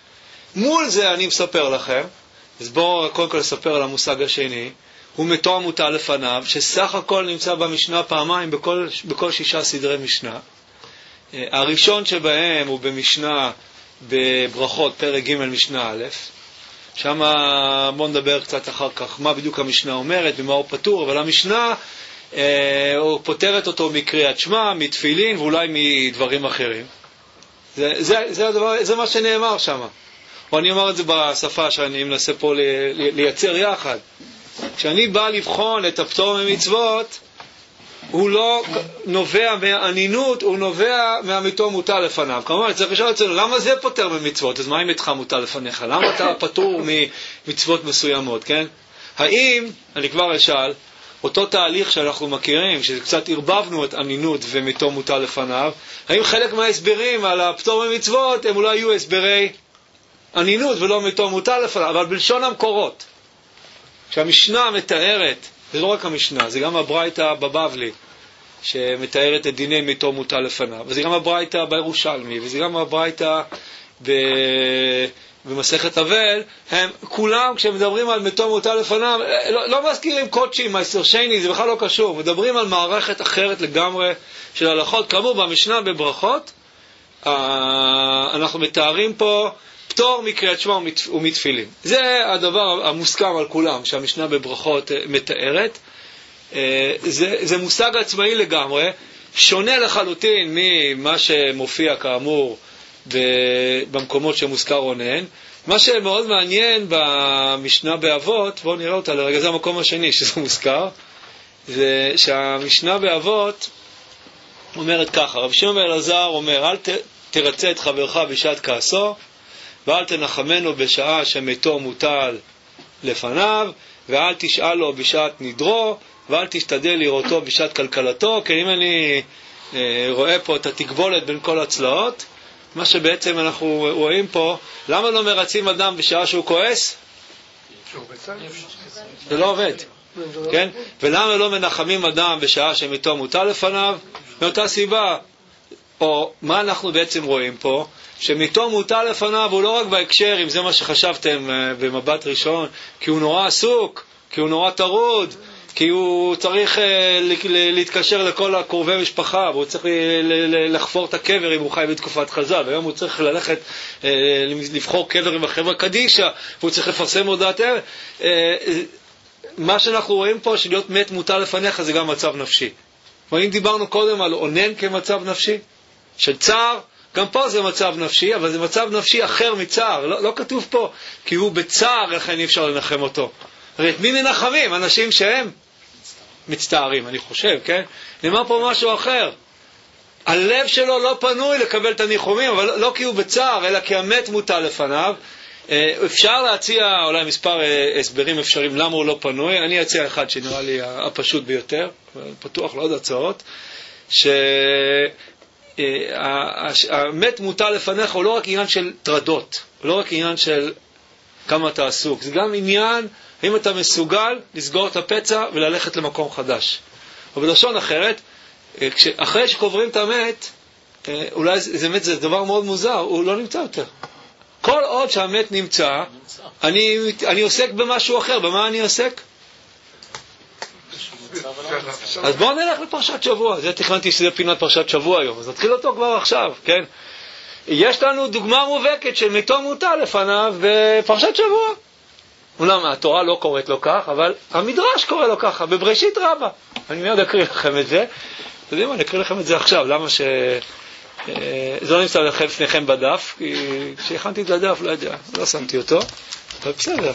מול זה אני מספר לכם, אז בואו קודם כל לספר על המושג השני, הוא מתום מוטל לפניו, שסך הכל נמצא במשנה פעמיים בכל, בכל שישה סדרי משנה. הראשון שבהם הוא במשנה בברכות, פרק ג' משנה א', שם בואו נדבר קצת אחר כך מה בדיוק המשנה אומרת, במה הוא פטור, אבל המשנה אה, הוא פותרת אותו מקריאת שמע, מתפילין ואולי מדברים אחרים. זה, זה, זה, הדבר, זה מה שנאמר שם. או אני אומר את זה בשפה שאני מנסה פה לייצר יחד. כשאני בא לבחון את הפטור ממצוות, הוא לא נובע מהענינות, הוא נובע מהמתום מוטל לפניו. כלומר, צריך לשאול אצלנו, למה זה פותר ממצוות? אז מה אם איתך מוטל לפניך? למה אתה פטור ממצוות מסוימות, כן? האם, אני כבר אשאל, אותו תהליך שאנחנו מכירים, שקצת הרבבנו את ענינות ומתום מוטל לפניו, האם חלק מההסברים על הפטור ממצוות הם אולי יהיו הסברי ענינות ולא מתום מוטל לפניו, אבל בלשון המקורות. כשהמשנה מתארת, זה לא רק המשנה, זה גם הברייתא בבבלי, שמתארת את דיני מתום מוטל לפניו, וזה גם הברייתא בירושלמי, וזה גם הברייתא ב... במסכת אבל, הם כולם, כשמדברים על מתום מוטל לפניו, לא, לא מזכירים קודשים, מעשר שני, זה בכלל לא קשור, מדברים על מערכת אחרת לגמרי של הלכות. כאמור, במשנה בברכות, אנחנו מתארים פה פטור מקריאת שמע ומתפילין. זה הדבר המוסכם על כולם, שהמשנה בברכות מתארת. זה, זה מושג עצמאי לגמרי, שונה לחלוטין ממה שמופיע כאמור במקומות שמוזכר עונן. מה שמאוד מעניין במשנה באבות, בואו נראה אותה לרגע, זה המקום השני שזה מוזכר, זה שהמשנה באבות אומרת ככה, רב שמעון בן אלעזר אומר, אל ת, תרצה את חברך בשעת כעסו, ואל תנחמנו בשעה שמתו מוטל לפניו, ואל תשאל לו בשעת נדרו, ואל תשתדל לראותו בשעת כלכלתו. כי אם אני אה, רואה פה את התקבולת בין כל הצלעות, מה שבעצם אנחנו רואים פה, למה לא מרצים אדם בשעה שהוא כועס? זה לא עובד. כן? ולמה לא מנחמים אדם בשעה שמתו מוטל לפניו? מאותה סיבה. או מה אנחנו בעצם רואים פה? שמתו מוטל לפניו הוא לא רק בהקשר, אם זה מה שחשבתם במבט ראשון, כי הוא נורא עסוק, כי הוא נורא טרוד, כי הוא צריך להתקשר לכל הקרובי משפחה, והוא צריך לחפור את הקבר אם הוא חי בתקופת חז"ל, והיום הוא צריך ללכת לבחור קבר עם החברה קדישה, והוא צריך לפרסם הודעת ערב. מה שאנחנו רואים פה, שלהיות מת מוטל לפניך, זה גם מצב נפשי. ואם דיברנו קודם על עונן כמצב נפשי, של צער, גם פה זה מצב נפשי, אבל זה מצב נפשי אחר מצער. לא, לא כתוב פה, כי הוא בצער, לכן אי אפשר לנחם אותו. הרי את מי מנחמים? אנשים שהם מצטערים, אני חושב, כן? נאמר פה משהו אחר. הלב שלו לא פנוי לקבל את הניחומים, אבל לא כי הוא בצער, אלא כי המת מוטל לפניו. אפשר להציע אולי מספר הסברים אפשריים למה הוא לא פנוי. אני אציע אחד שנראה לי הפשוט ביותר, פתוח לעוד הצעות, ש... המת מוטל לפניך הוא לא רק עניין של טרדות, הוא לא רק עניין של כמה אתה עסוק. זה גם עניין, האם אתה מסוגל לסגור את הפצע וללכת למקום חדש. ובלשון אחרת, אחרי שקוברים את המת, אולי זה, זה, זה דבר מאוד מוזר, הוא לא נמצא יותר. כל עוד שהמת נמצא, אני, אני עוסק במשהו אחר. במה אני עוסק? אז בואו נלך לפרשת שבוע. זה תכננתי שזה פינת פרשת שבוע היום, אז נתחיל אותו כבר עכשיו, כן? יש לנו דוגמה מובהקת של מתו מוטל לפניו בפרשת שבוע. אולם התורה לא קוראת לו כך, אבל המדרש קורא לו ככה, בבראשית רבה. אני מיד אקריא לכם את זה. אתם יודעים מה, אני אקריא לכם את זה עכשיו. למה ש... זה לא נמצא לכם לפניכם בדף, כי כשהכנתי את הדף, לא יודע, לא שמתי אותו, אבל בסדר.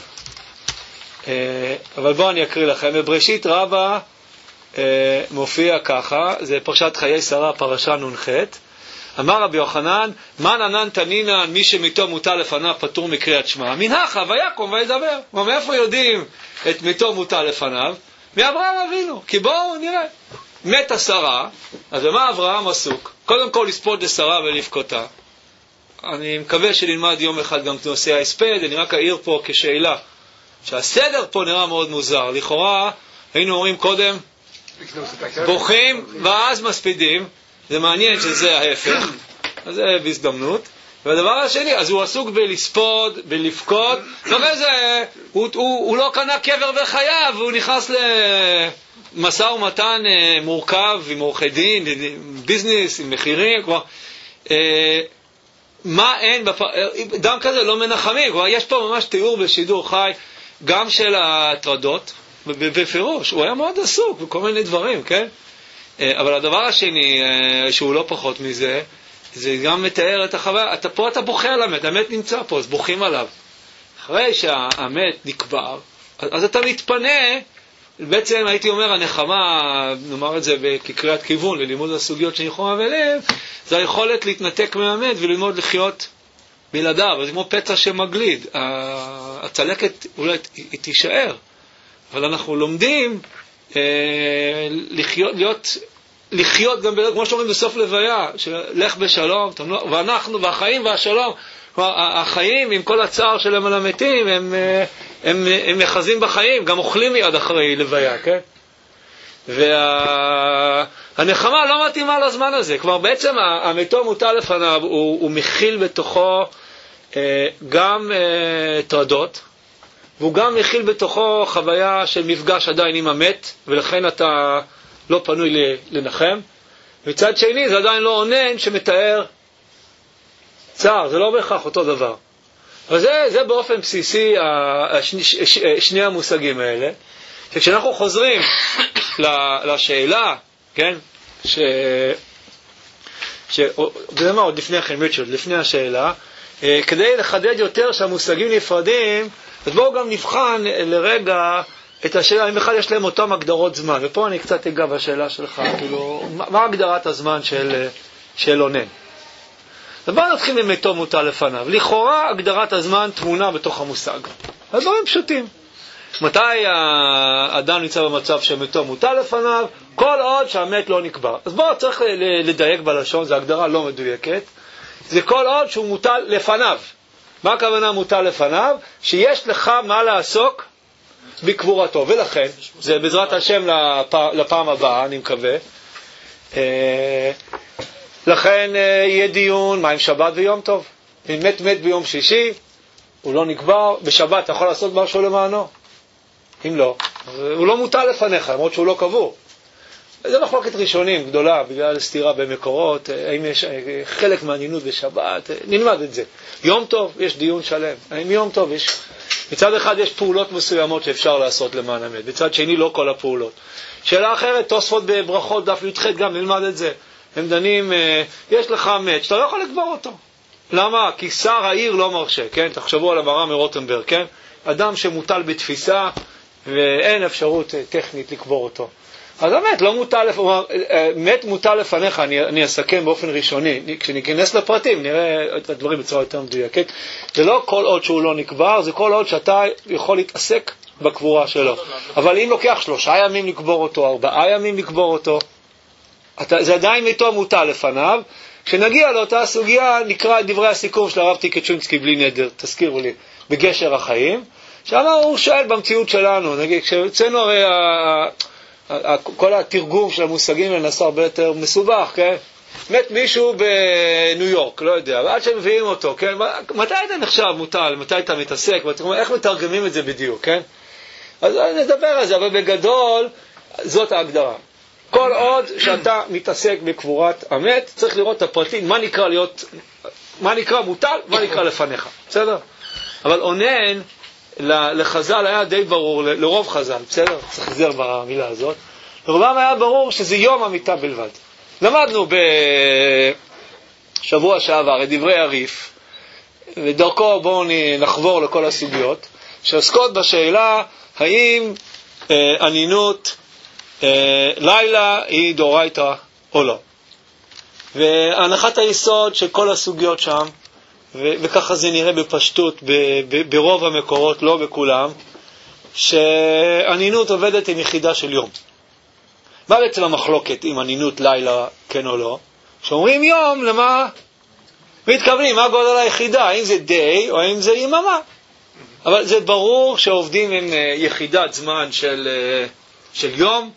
אבל בואו אני אקריא לכם. בבראשית רבה מופיע ככה, זה פרשת חיי שרה, פרשה נ"ח. אמר רבי יוחנן, מן ענן תנינן, מי שמיתו מוטל לפניו פטור מקריאת שמע. מן הכה ויקום וידבר. מאיפה יודעים את מיתו מוטל לפניו? מאברהם אבינו. כי בואו נראה. מתה שרה, אז במה אברהם עסוק? קודם כל לספוד לשרה ולבכותה. אני מקווה שנלמד יום אחד גם את נושא ההספד. אני רק אעיר פה כשאלה, שהסדר פה נראה מאוד מוזר. לכאורה היינו אומרים קודם בוכים ואז מספידים. זה מעניין שזה ההפך, אז זה בהזדמנות. והדבר השני, אז הוא עסוק בלספוד, בלבכות, ואחרי זה הוא, הוא, הוא לא קנה קבר וחייו, והוא נכנס למשא ומתן מורכב עם עורכי דין, ביזנס, עם מחירים, כבר מה אין, בפ... דם כזה לא מנחמים, כבר יש פה ממש תיאור בשידור חי, גם של ההטרדות, בפירוש, הוא היה מאוד עסוק בכל מיני דברים, כן? אבל הדבר השני, שהוא לא פחות מזה, זה גם מתאר את החוויה. אתה פה אתה בוכה על המת, המת נמצא פה, אז בוכים עליו. אחרי שהמת נקבר, אז אתה מתפנה, בעצם הייתי אומר, הנחמה, נאמר את זה כקריאת כיוון, ללימוד הסוגיות של ניחום אבלים, זה היכולת להתנתק מהמת וללמוד לחיות בלעדיו. זה כמו פצע שמגליד. הצלקת אולי היא תישאר, אבל אנחנו לומדים לחיות, להיות, לחיות גם, כמו שאומרים בסוף לוויה, שלך בשלום, ואנחנו, והחיים והשלום, החיים עם כל הצער שלהם על המתים, הם, הם, הם נחזים בחיים, גם אוכלים מיד אחרי לוויה, כן? והנחמה לא מתאימה לזמן הזה, כבר בעצם המתו מוטל לפניו, הוא, הוא מכיל בתוכו גם תרדות, והוא גם מכיל בתוכו חוויה של מפגש עדיין עם המת, ולכן אתה לא פנוי לנחם. מצד שני, זה עדיין לא עונן שמתאר צער, זה לא בהכרח אותו דבר. אבל זה, זה באופן בסיסי השני, שני המושגים האלה, שכשאנחנו חוזרים לשאלה, כן, ש... ש... וזה מה, עוד לפני כן, מיטשל, לפני השאלה, כדי לחדד יותר שהמושגים נפרדים, אז בואו גם נבחן לרגע את השאלה, אם בכלל יש להם אותם הגדרות זמן. ופה אני קצת אגע בשאלה שלך, כאילו, מה הגדרת הזמן של, של עונן? ובואו נתחיל ממתו מוטל לפניו. לכאורה הגדרת הזמן תמונה בתוך המושג. הדברים פשוטים. מתי האדם נמצא במצב שמתו מוטל לפניו? כל עוד שהמת לא נקבר. אז בואו צריך לדייק בלשון, זו הגדרה לא מדויקת. זה כל עוד שהוא מוטל לפניו. מה הכוונה מוטל לפניו? שיש לך מה לעסוק בקבורתו, ולכן, זה בעזרת השם לפעם הבאה, אני מקווה, לכן יהיה דיון מה עם שבת ויום טוב. אם מת מת ביום שישי, הוא לא נקבר, בשבת אתה יכול לעשות משהו למענו? אם לא, הוא לא מוטל לפניך, למרות שהוא לא קבור. זה מחלוקת ראשונים גדולה, בגלל סתירה במקורות, האם יש חלק מהנינות בשבת, נלמד את זה. יום טוב, יש דיון שלם. האם יום טוב יש... מצד אחד יש פעולות מסוימות שאפשר לעשות למען המת, בצד שני לא כל הפעולות. שאלה אחרת, תוספות בברכות, דף י"ח גם, נלמד את זה. הם דנים, יש לך מת, שאתה לא יכול לקבור אותו. למה? כי שר העיר לא מרשה, כן? תחשבו על המראה מרוטנברג, כן? אדם שמוטל בתפיסה, ואין אפשרות טכנית לקבור אותו. אז המת לא מוטל, מת מוטל לפניך, אני, אני אסכם באופן ראשוני, כשניכנס לפרטים נראה את הדברים בצורה יותר מדויקת. זה לא כל עוד שהוא לא נקבר, זה כל עוד שאתה יכול להתעסק בקבורה שלו. אבל אם לוקח שלושה ימים לקבור אותו, ארבעה ימים לקבור אותו, אתה, זה עדיין מתו מוטל לפניו. כשנגיע לאותה סוגיה, נקרא את דברי הסיכום של הרב טיקצ'ונסקי בלי נדר, תזכירו לי. בגשר החיים, שם הוא שואל במציאות שלנו, נגיד, כשאצלנו הרי ה, ה, ה, כל התרגום של המושגים נעשה הרבה יותר מסובך, כן? מת מישהו בניו יורק, לא יודע, ועד שמביאים אותו, כן? מתי אתה נחשב מוטל, מתי אתה מתעסק, איך מתרגמים את זה בדיוק, כן? אז נדבר על זה, אבל בגדול, זאת ההגדרה. כל עוד שאתה מתעסק בקבורת המת, צריך לראות את הפרטים, מה נקרא להיות, מה נקרא מוטל, מה נקרא לפניך, בסדר? אבל עונן, לחז"ל היה די ברור, לרוב חז"ל, בסדר? צריך לזהר במילה הזאת. לרובם היה ברור שזה יום המיטה בלבד. למדנו בשבוע שעבר את דברי הריף, ודרכו בואו נחבור לכל הסוגיות, שעוסקות בשאלה האם אה, ענינות אה, לילה היא דאורייתא או לא. והנחת היסוד של כל הסוגיות שם, ו- וככה זה נראה בפשטות ב- ב- ברוב המקורות, לא בכולם, שענינות עובדת עם יחידה של יום. מה בעצם המחלוקת עם ענינות לילה כן או לא? שאומרים יום, למה מתכוונים? מה גודל היחידה? האם זה די או האם זה יממה? אבל זה ברור שעובדים עם יחידת זמן של, של יום.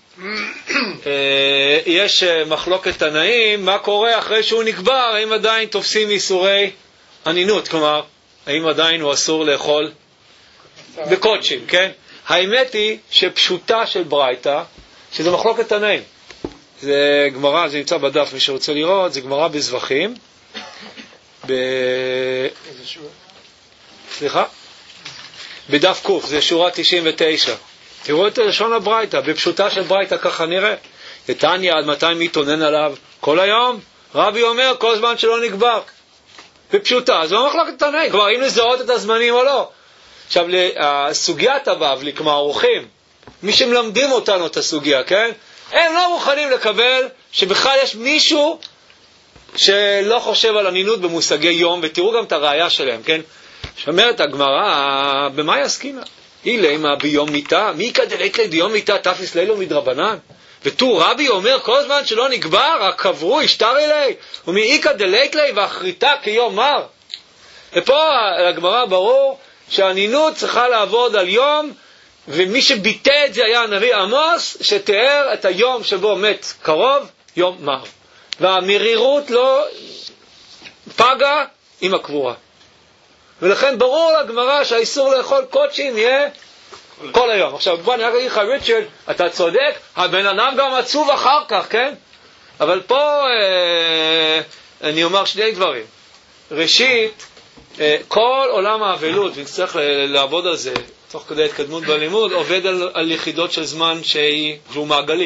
יש מחלוקת תנאים, מה קורה אחרי שהוא נקבר, האם עדיין תופסים איסורי ענינות, כלומר, האם עדיין הוא אסור לאכול בקודשים, כן? האמת היא שפשוטה של ברייתא, שזה מחלוקת תנאים. זה גמרא, זה נמצא בדף, מי שרוצה לראות, זה גמרא בזבחים. ב... איזה שורה? סליחה? בדף קוף, זה שורה תשעים ותשע. תראו את לשון הברייתא, בפשוטה של ברייתא ככה נראה. תניא, עד מתי מתאונן עליו? כל היום? רבי אומר, כל זמן שלא נקבר. בפשוטה, זו מחלוקת תנאים. כלומר, אם לזהות את הזמנים או לא. עכשיו, הסוגיית הבבלי, כמו האורחים, מי שמלמדים אותנו את הסוגיה, כן? הם לא מוכנים לקבל שבכלל יש מישהו שלא חושב על ענינות במושגי יום, ותראו גם את הראייה שלהם, כן? שאומרת הגמרא, במה יסכימה? אילימה ביום מיתה, מי כדלית לי ביום מיתה, תפיס לילו מדרבנן? ותו רבי אומר, כל זמן שלא נקבר, הקברו, השתר אלי, ומי כדלית לי ואחריתה כיום מר. ופה הגמרא ברור שהענינות צריכה לעבוד על יום, ומי שביטא את זה היה הנביא עמוס, שתיאר את היום שבו מת קרוב, יום מר. והמרירות לא פגה עם הקבורה. ולכן ברור לגמרא שהאיסור לאכול קודשים יהיה כל היום. עכשיו בוא אני אגיד לך, ריצ'רד, אתה צודק, הבן אדם גם עצוב אחר כך, כן? אבל פה אה, אני אומר שני דברים. ראשית, אה, כל עולם האבלות, ונצטרך לעבוד על זה, תוך כדי התקדמות בלימוד, עובד על, על יחידות של זמן שהיא, שהוא מעגלי.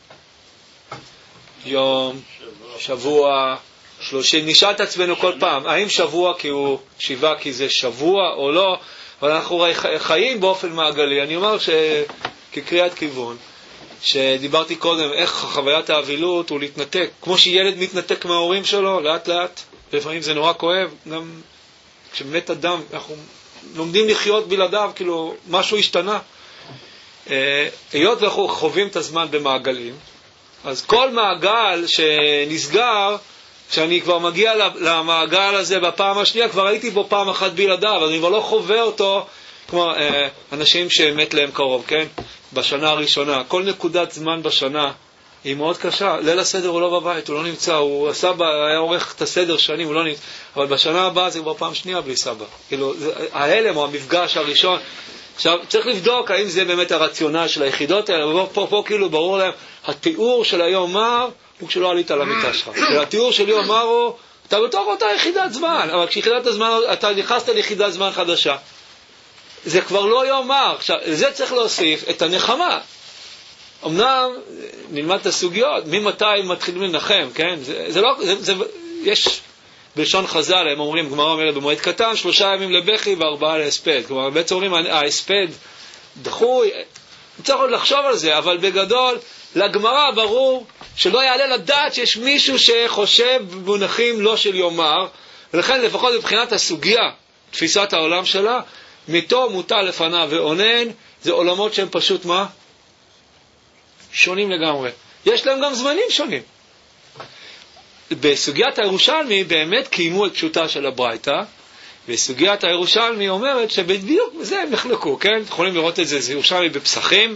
יום, שבוע, שלושים. נשאל את עצמנו כל פעם, האם שבוע כי הוא שבעה כי זה שבוע או לא, אבל אנחנו חיים באופן מעגלי. אני אומר שכקריאת כיוון, שדיברתי קודם, איך חוויית האבילות הוא להתנתק, כמו שילד מתנתק מההורים שלו, לאט לאט, לפעמים זה נורא כואב, גם כשמת אדם, אנחנו לומדים לחיות בלעדיו, כאילו משהו השתנה. היות ואנחנו חווים את הזמן במעגלים, אז כל מעגל שנסגר, כשאני כבר מגיע למעגל הזה בפעם השנייה, כבר הייתי בו פעם אחת בלעדיו, אז אני כבר לא חווה אותו, כמו אנשים שמת להם קרוב, כן? בשנה הראשונה, כל נקודת זמן בשנה היא מאוד קשה. ליל הסדר הוא לא בבית, הוא לא נמצא, הוא הסבא היה עורך את הסדר שנים, הוא לא נמצא, אבל בשנה הבאה זה כבר פעם שנייה בלי סבא. כאילו, ההלם או המפגש הראשון. עכשיו, צריך לבדוק האם זה באמת הרציונל של היחידות האלה, ופה פה, פה כאילו ברור להם, התיאור של היום מר הוא כשלא עלית על המיטה שלך. התיאור של יום מר הוא, אתה בתוך אותה יחידת זמן, אבל כשיחידת הזמן, אתה נכנסת ליחידת זמן חדשה. זה כבר לא יום מר. עכשיו, לזה צריך להוסיף את הנחמה. אמנם, נלמד את הסוגיות, ממתי מתחילים לנחם, כן? זה, זה לא, זה, זה, יש בלשון חז"ל, הם אומרים, גמרא אומרת במועד קטן, שלושה ימים לבכי וארבעה להספד. כלומר, בעצם אומרים, ההספד דחוי, צריך עוד לחשוב על זה, אבל בגדול, לגמרא ברור שלא יעלה לדעת שיש מישהו שחושב במונחים לא של יומר, ולכן לפחות מבחינת הסוגיה, תפיסת העולם שלה, מיתו מוטל לפניו ועונן, זה עולמות שהם פשוט מה? שונים לגמרי. יש להם גם זמנים שונים. בסוגיית הירושלמי באמת קיימו את פשוטה של הברייתא, וסוגיית הירושלמי אומרת שבדיוק בזה הם נחלקו, כן? יכולים לראות את זה, זה ירושלמי בפסחים,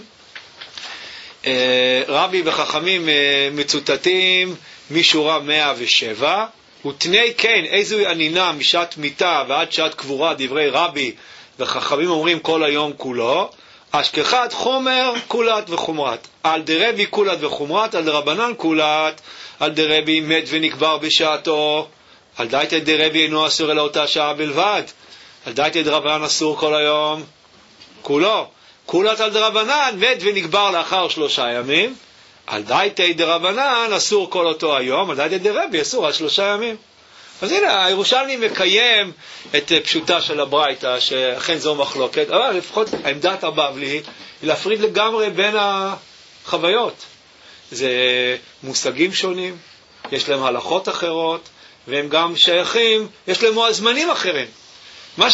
רבי וחכמים מצוטטים משורה מאה ושבע, ותני כן איזו ענינה משעת מיתה ועד שעת קבורה, דברי רבי וחכמים אומרים כל היום כולו, אשכחת חומר כולת וחומרת, על דרבי כולת וחומרת, על דרבנן כולת, על דרבי מת ונקבר בשעתו, על דייתא דרבי אינו אסור אלא אותה שעה בלבד, על דייתא דרבנן אסור כל היום כולו, כולת על דרבנן מת ונקבר לאחר שלושה ימים, על דייתא דרבנן אסור כל אותו היום, על דייתא דרבי אסור על שלושה ימים. אז הנה, הירושלמי מקיים את פשוטה של הברייתא, שאכן זו מחלוקת, אבל לפחות עמדת הבבלי היא להפריד לגמרי בין החוויות. זה מושגים שונים, יש להם הלכות אחרות, והם גם שייכים, יש להם זמנים אחרים. מה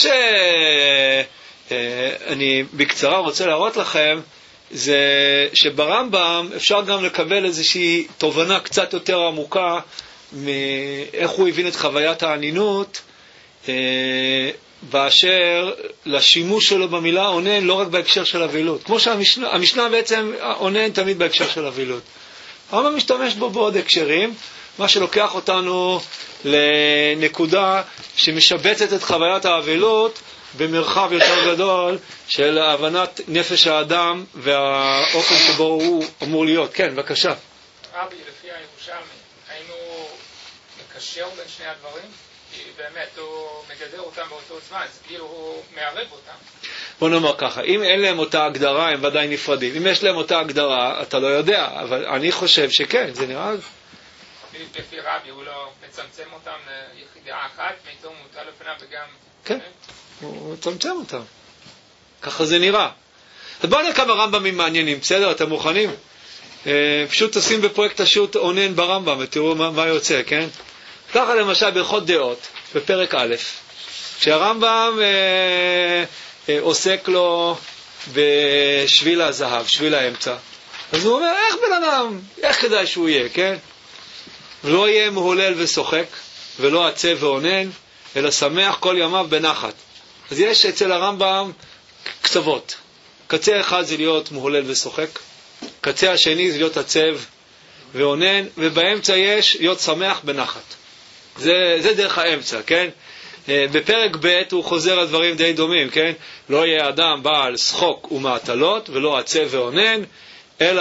שאני בקצרה רוצה להראות לכם, זה שברמב"ם אפשר גם לקבל איזושהי תובנה קצת יותר עמוקה, מאיך הוא הבין את חוויית הענינות אה, באשר לשימוש שלו במילה עונן לא רק בהקשר של אבילות, כמו שהמשנה המשנה בעצם עונן תמיד בהקשר של אבילות, אבל משתמש בו בעוד הקשרים, מה שלוקח אותנו לנקודה שמשבצת את חוויית האבילות במרחב יותר גדול של הבנת נפש האדם והאופן שבו הוא אמור להיות. כן, בבקשה. רבי, לפי הירושלמי היינו מקשר בין שני הדברים, כי באמת הוא מגדר אותם באותו זמן, אז כאילו הוא מערב אותם. בוא נאמר ככה, אם אין להם אותה הגדרה הם ודאי נפרדים, אם יש להם אותה הגדרה אתה לא יודע, אבל אני חושב שכן, זה נראה לפי רבי הוא לא מצמצם אותם ליחידה אחת, מאיתו מוטל לפניו וגם כן, הוא מצמצם אותם, ככה זה נראה. אז בואו נראה כמה רמב"מים מעניינים, בסדר? אתם מוכנים? פשוט תשים בפרויקט השו"ת עונן ברמב"ם ותראו מה, מה יוצא, כן? ככה למשל בהלכות דעות בפרק א', כשהרמב"ם אה, אה, עוסק לו בשביל הזהב, שביל האמצע, אז הוא אומר איך בן אדם, איך כדאי שהוא יהיה, כן? לא יהיה מהולל ושוחק ולא עצב ועונן, אלא שמח כל ימיו בנחת. אז יש אצל הרמב"ם קצוות, קצה אחד זה להיות מהולל ושוחק, קצה השני זה להיות עצב ועונן, ובאמצע יש להיות שמח בנחת. זה, זה דרך האמצע, כן? בפרק ב' הוא חוזר על דברים די דומים, כן? לא יהיה אדם בעל שחוק ומעטלות ולא עצב ועונן, אלא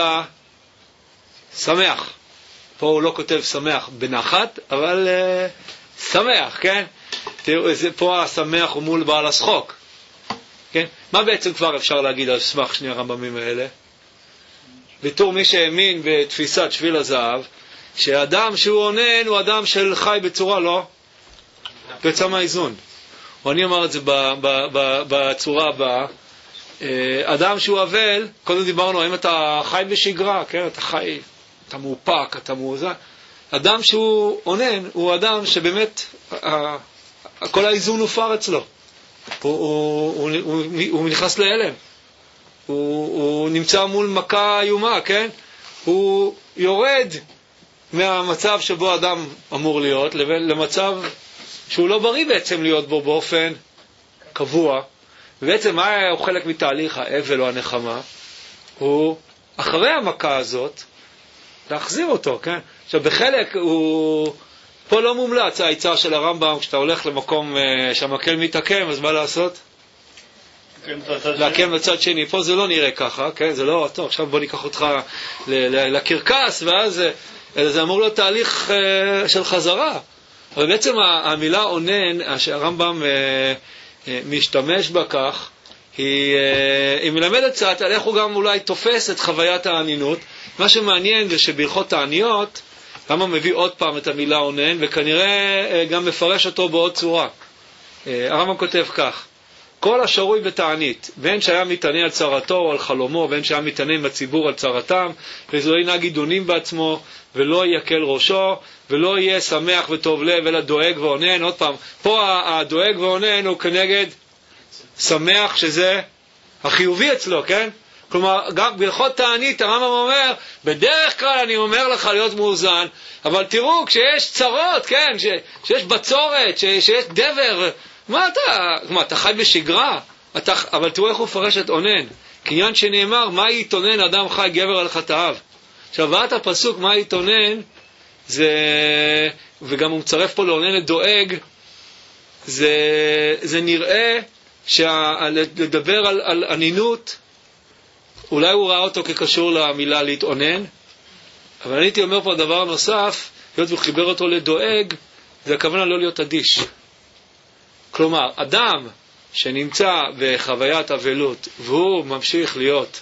שמח. פה הוא לא כותב שמח בנחת, אבל uh, שמח, כן? תראו, פה השמח הוא מול בעל השחוק, כן? מה בעצם כבר אפשר להגיד על סמך שני הרמב"מים האלה? בתור מי שהאמין בתפיסת שביל הזהב, שאדם שהוא עונן הוא אדם של חי בצורה לא בצע מהאיזון. ואני אומר את זה ב, ב, ב, בצורה הבאה, אדם שהוא אבל, קודם דיברנו האם אתה חי בשגרה, כן? אתה חי, אתה מאופק, אתה מאוזן. אדם שהוא עונן הוא אדם שבאמת כל האיזון הופר אצלו, הוא, הוא, הוא, הוא, הוא נכנס להלם, הוא, הוא נמצא מול מכה איומה, כן? הוא יורד מהמצב שבו אדם אמור להיות למצב שהוא לא בריא בעצם להיות בו באופן קבוע. ובעצם מה הוא חלק מתהליך האבל או הנחמה? הוא אחרי המכה הזאת להחזיר אותו, כן? עכשיו בחלק הוא פה לא מומלץ העצה של הרמב"ם, כשאתה הולך למקום שהמקל מתעקם, אז מה לעשות? להקם בצד שני. פה זה לא נראה ככה, כן? זה לא, טוב, עכשיו בוא ניקח אותך לקרקס, ואז זה אמור להיות תהליך של חזרה. אבל בעצם המילה עונן, שהרמב"ם משתמש בה כך, היא, היא מלמדת קצת על איך הוא גם אולי תופס את חוויית הענינות. מה שמעניין זה שבהלכות תעניות, הרמב"ם מביא עוד פעם את המילה עונן, וכנראה גם מפרש אותו בעוד צורה. הרמב"ם כותב כך: כל השרוי בתענית, בין שהיה מתענה על צרתו או על חלומו, בין שהיה מתענה עם הציבור על צרתם, וזה לא ינהג עידונים בעצמו, ולא יקל ראשו, ולא יהיה שמח וטוב לב, אלא דואג ועונן. עוד פעם, פה הדואג ועונן הוא כנגד שמח, שזה החיובי אצלו, כן? כלומר, גם בהלכות תענית, הרמב"ם אומר, בדרך כלל אני אומר לך להיות מאוזן, אבל תראו, כשיש צרות, כן? כשיש בצורת, כשיש דבר, מה אתה, מה, אתה חי בשגרה? אתה, אבל תראו איך הוא פרש את אונן. כעניין שנאמר, מה יתאונן אדם חי גבר על חטאיו. עכשיו, ואת הפסוק, מה יתאונן, זה, וגם הוא מצרף פה לאונן לדואג, זה, זה נראה שלדבר על, על ענינות, אולי הוא ראה אותו כקשור למילה להתאונן, אבל אני הייתי אומר פה דבר נוסף, להיות הוא חיבר אותו לדואג, זה הכוונה לא להיות אדיש. כלומר, אדם שנמצא בחוויית אבלות, והוא ממשיך להיות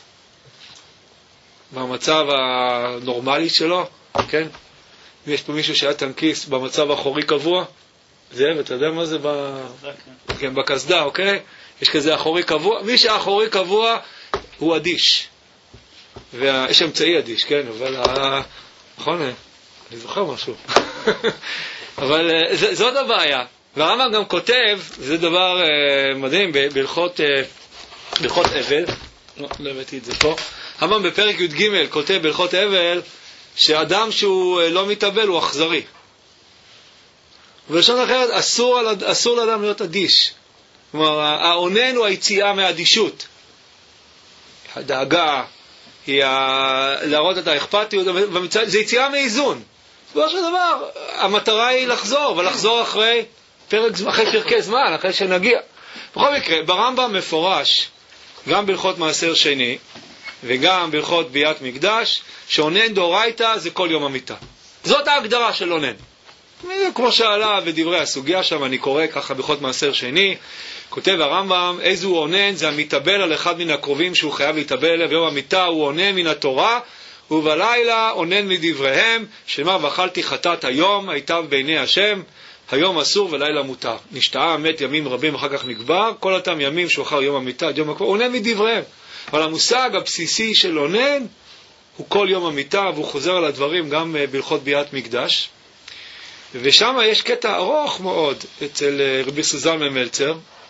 במצב הנורמלי שלו, כן? יש פה מישהו שהיה טנקיסט במצב האחורי קבוע, זה, ואתה יודע מה זה? ב... כן, בקסדה, אוקיי? יש כזה אחורי קבוע, מי שהאחורי קבוע הוא אדיש. ויש אמצעי אדיש, כן? אבל, נכון, אני זוכר משהו. אבל זאת הבעיה. והרמב"ם גם כותב, זה דבר uh, מדהים, בהלכות uh, בהלכות אבל, לא, לא הבאתי את זה פה, הרמב"ם בפרק י"ג כותב בהלכות אבל, שאדם שהוא uh, לא מתאבל הוא אכזרי. ובלשון אחרת, אסור, אסור לאדם להיות אדיש. כלומר, האונן הוא היציאה מהאדישות. הדאגה, היא ה... להראות את האכפתיות, זה יציאה מאיזון. בסופו של דבר, המטרה היא לחזור, ולחזור אחרי פרק, אחרי פרקי זמן, אחרי שנגיע. בכל מקרה, ברמב"ם מפורש, גם בהלכות מעשר שני, וגם בהלכות ביאת מקדש, שאונן דאורייתא זה כל יום המיטה. זאת ההגדרה של אונן. כמו שעלה בדברי הסוגיה שם, אני קורא ככה בהלכות מעשר שני, כותב הרמב"ם, איזו אונן זה המתאבל על אחד מן הקרובים שהוא חייב להתאבל אליו, ויום המיטה הוא אונן מן התורה, ובלילה אונן מדבריהם, שאמר ואכלתי חטאת היום, הייתה בעיני השם, היום אסור ולילה מותר. נשתאה המת ימים רבים אחר כך נקבר, כל אותם ימים שהוא אחר יום המיטה, יום הקבר, אונן מדבריהם. אבל המושג הבסיסי של אונן הוא כל יום המיטה, והוא חוזר על הדברים גם בהלכות ביאת מקדש. ושם יש קטע ארוך מאוד אצל רבי סוזל ממלצר,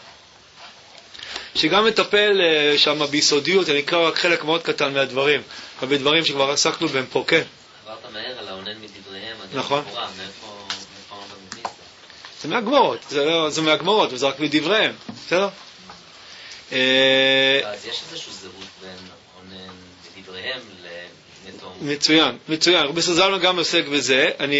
שגם מטפל שם ביסודיות, אני אקרא רק חלק מאוד קטן מהדברים, אבל בדברים שכבר עסקנו בהם פה, כן. עברת מהר על האונן מדבריהם, נכון. מאיפה, מאיפה מביא זה? זה מהגמרות, זה, לא, זה מהגמרות, וזה רק מדבריהם, בסדר? אז יש איזשהו זהות בין אונן מדבריהם לנטו... מצוין, מצוין, רבי סוזלמן גם עוסק בזה, אני...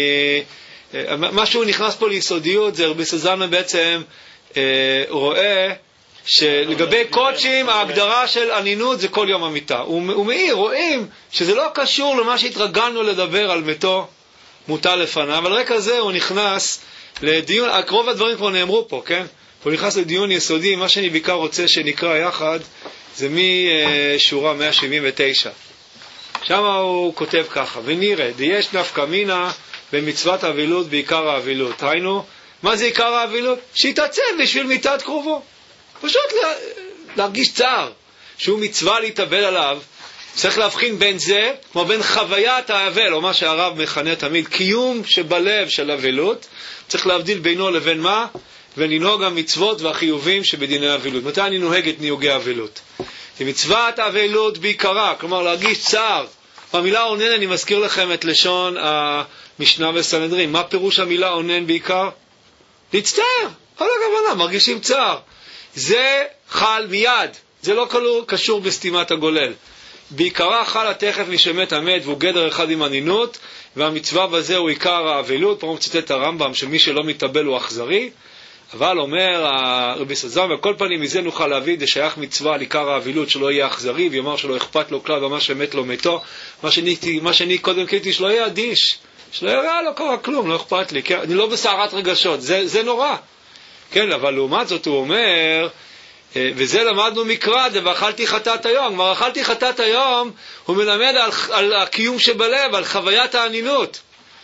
מה שהוא נכנס פה ליסודיות, זה רבי סוזלמן בעצם אה, רואה שלגבי קודשים ההגדרה של ענינות זה כל יום המיטה. הוא, הוא מאיר, רואים שזה לא קשור למה שהתרגלנו לדבר על מתו מוטל לפניו, אבל רקע זה הוא נכנס לדיון, רוב הדברים כבר נאמרו פה, כן? הוא נכנס לדיון יסודי, מה שאני בעיקר רוצה שנקרא יחד, זה משורה מאה שבעים ותשע. שם הוא כותב ככה, ונראה, יש נפקא מינה במצוות האבילות בעיקר האבילות. היינו, מה זה עיקר האבילות? שיתעצב בשביל מיטת קרובו. פשוט לה, להרגיש צער, שהוא מצווה להתאבל עליו. צריך להבחין בין זה, כמו בין חוויית האבל, או מה שהרב מכנה תמיד, קיום שבלב של אבילות, צריך להבדיל בינו לבין מה? ולנהוג המצוות והחיובים שבדיני האבילות. מתי אני נוהג את ניהוגי האבילות? כי מצוות האבילות בעיקרה, כלומר להרגיש צער. במילה אונן אני מזכיר לכם את לשון המשנה בסנהדרין. מה פירוש המילה אונן בעיקר? להצטער. כל הכוונה, מרגישים צער. זה חל מיד, זה לא קשור בסתימת הגולל. בעיקרה חל התכף משמת המת, והוא גדר אחד עם ענינות, והמצווה בזה הוא עיקר האבלות. פה הוא מצטט את הרמב"ם שמי שלא מתאבל הוא אכזרי, אבל אומר רבי סוזלמן, וכל פנים מזה נוכל להביא, זה שייך מצווה על עיקר האבלות, שלא יהיה אכזרי, ויאמר שלא אכפת לו כלל, ומה שמת לו מתו. מה שאני, מה שאני קודם קראתי, שלא יהיה אדיש, שלא יראה, לא קרה כלום, לא אכפת לי, כן? אני לא בסערת רגשות, זה, זה נורא. כן, אבל לעומת זאת הוא אומר, וזה למדנו מקרא, זה ואכלתי חטאת היום. כלומר, אכלתי חטאת היום, הוא מלמד על, על הקיום שבלב, על חוויית הענינות.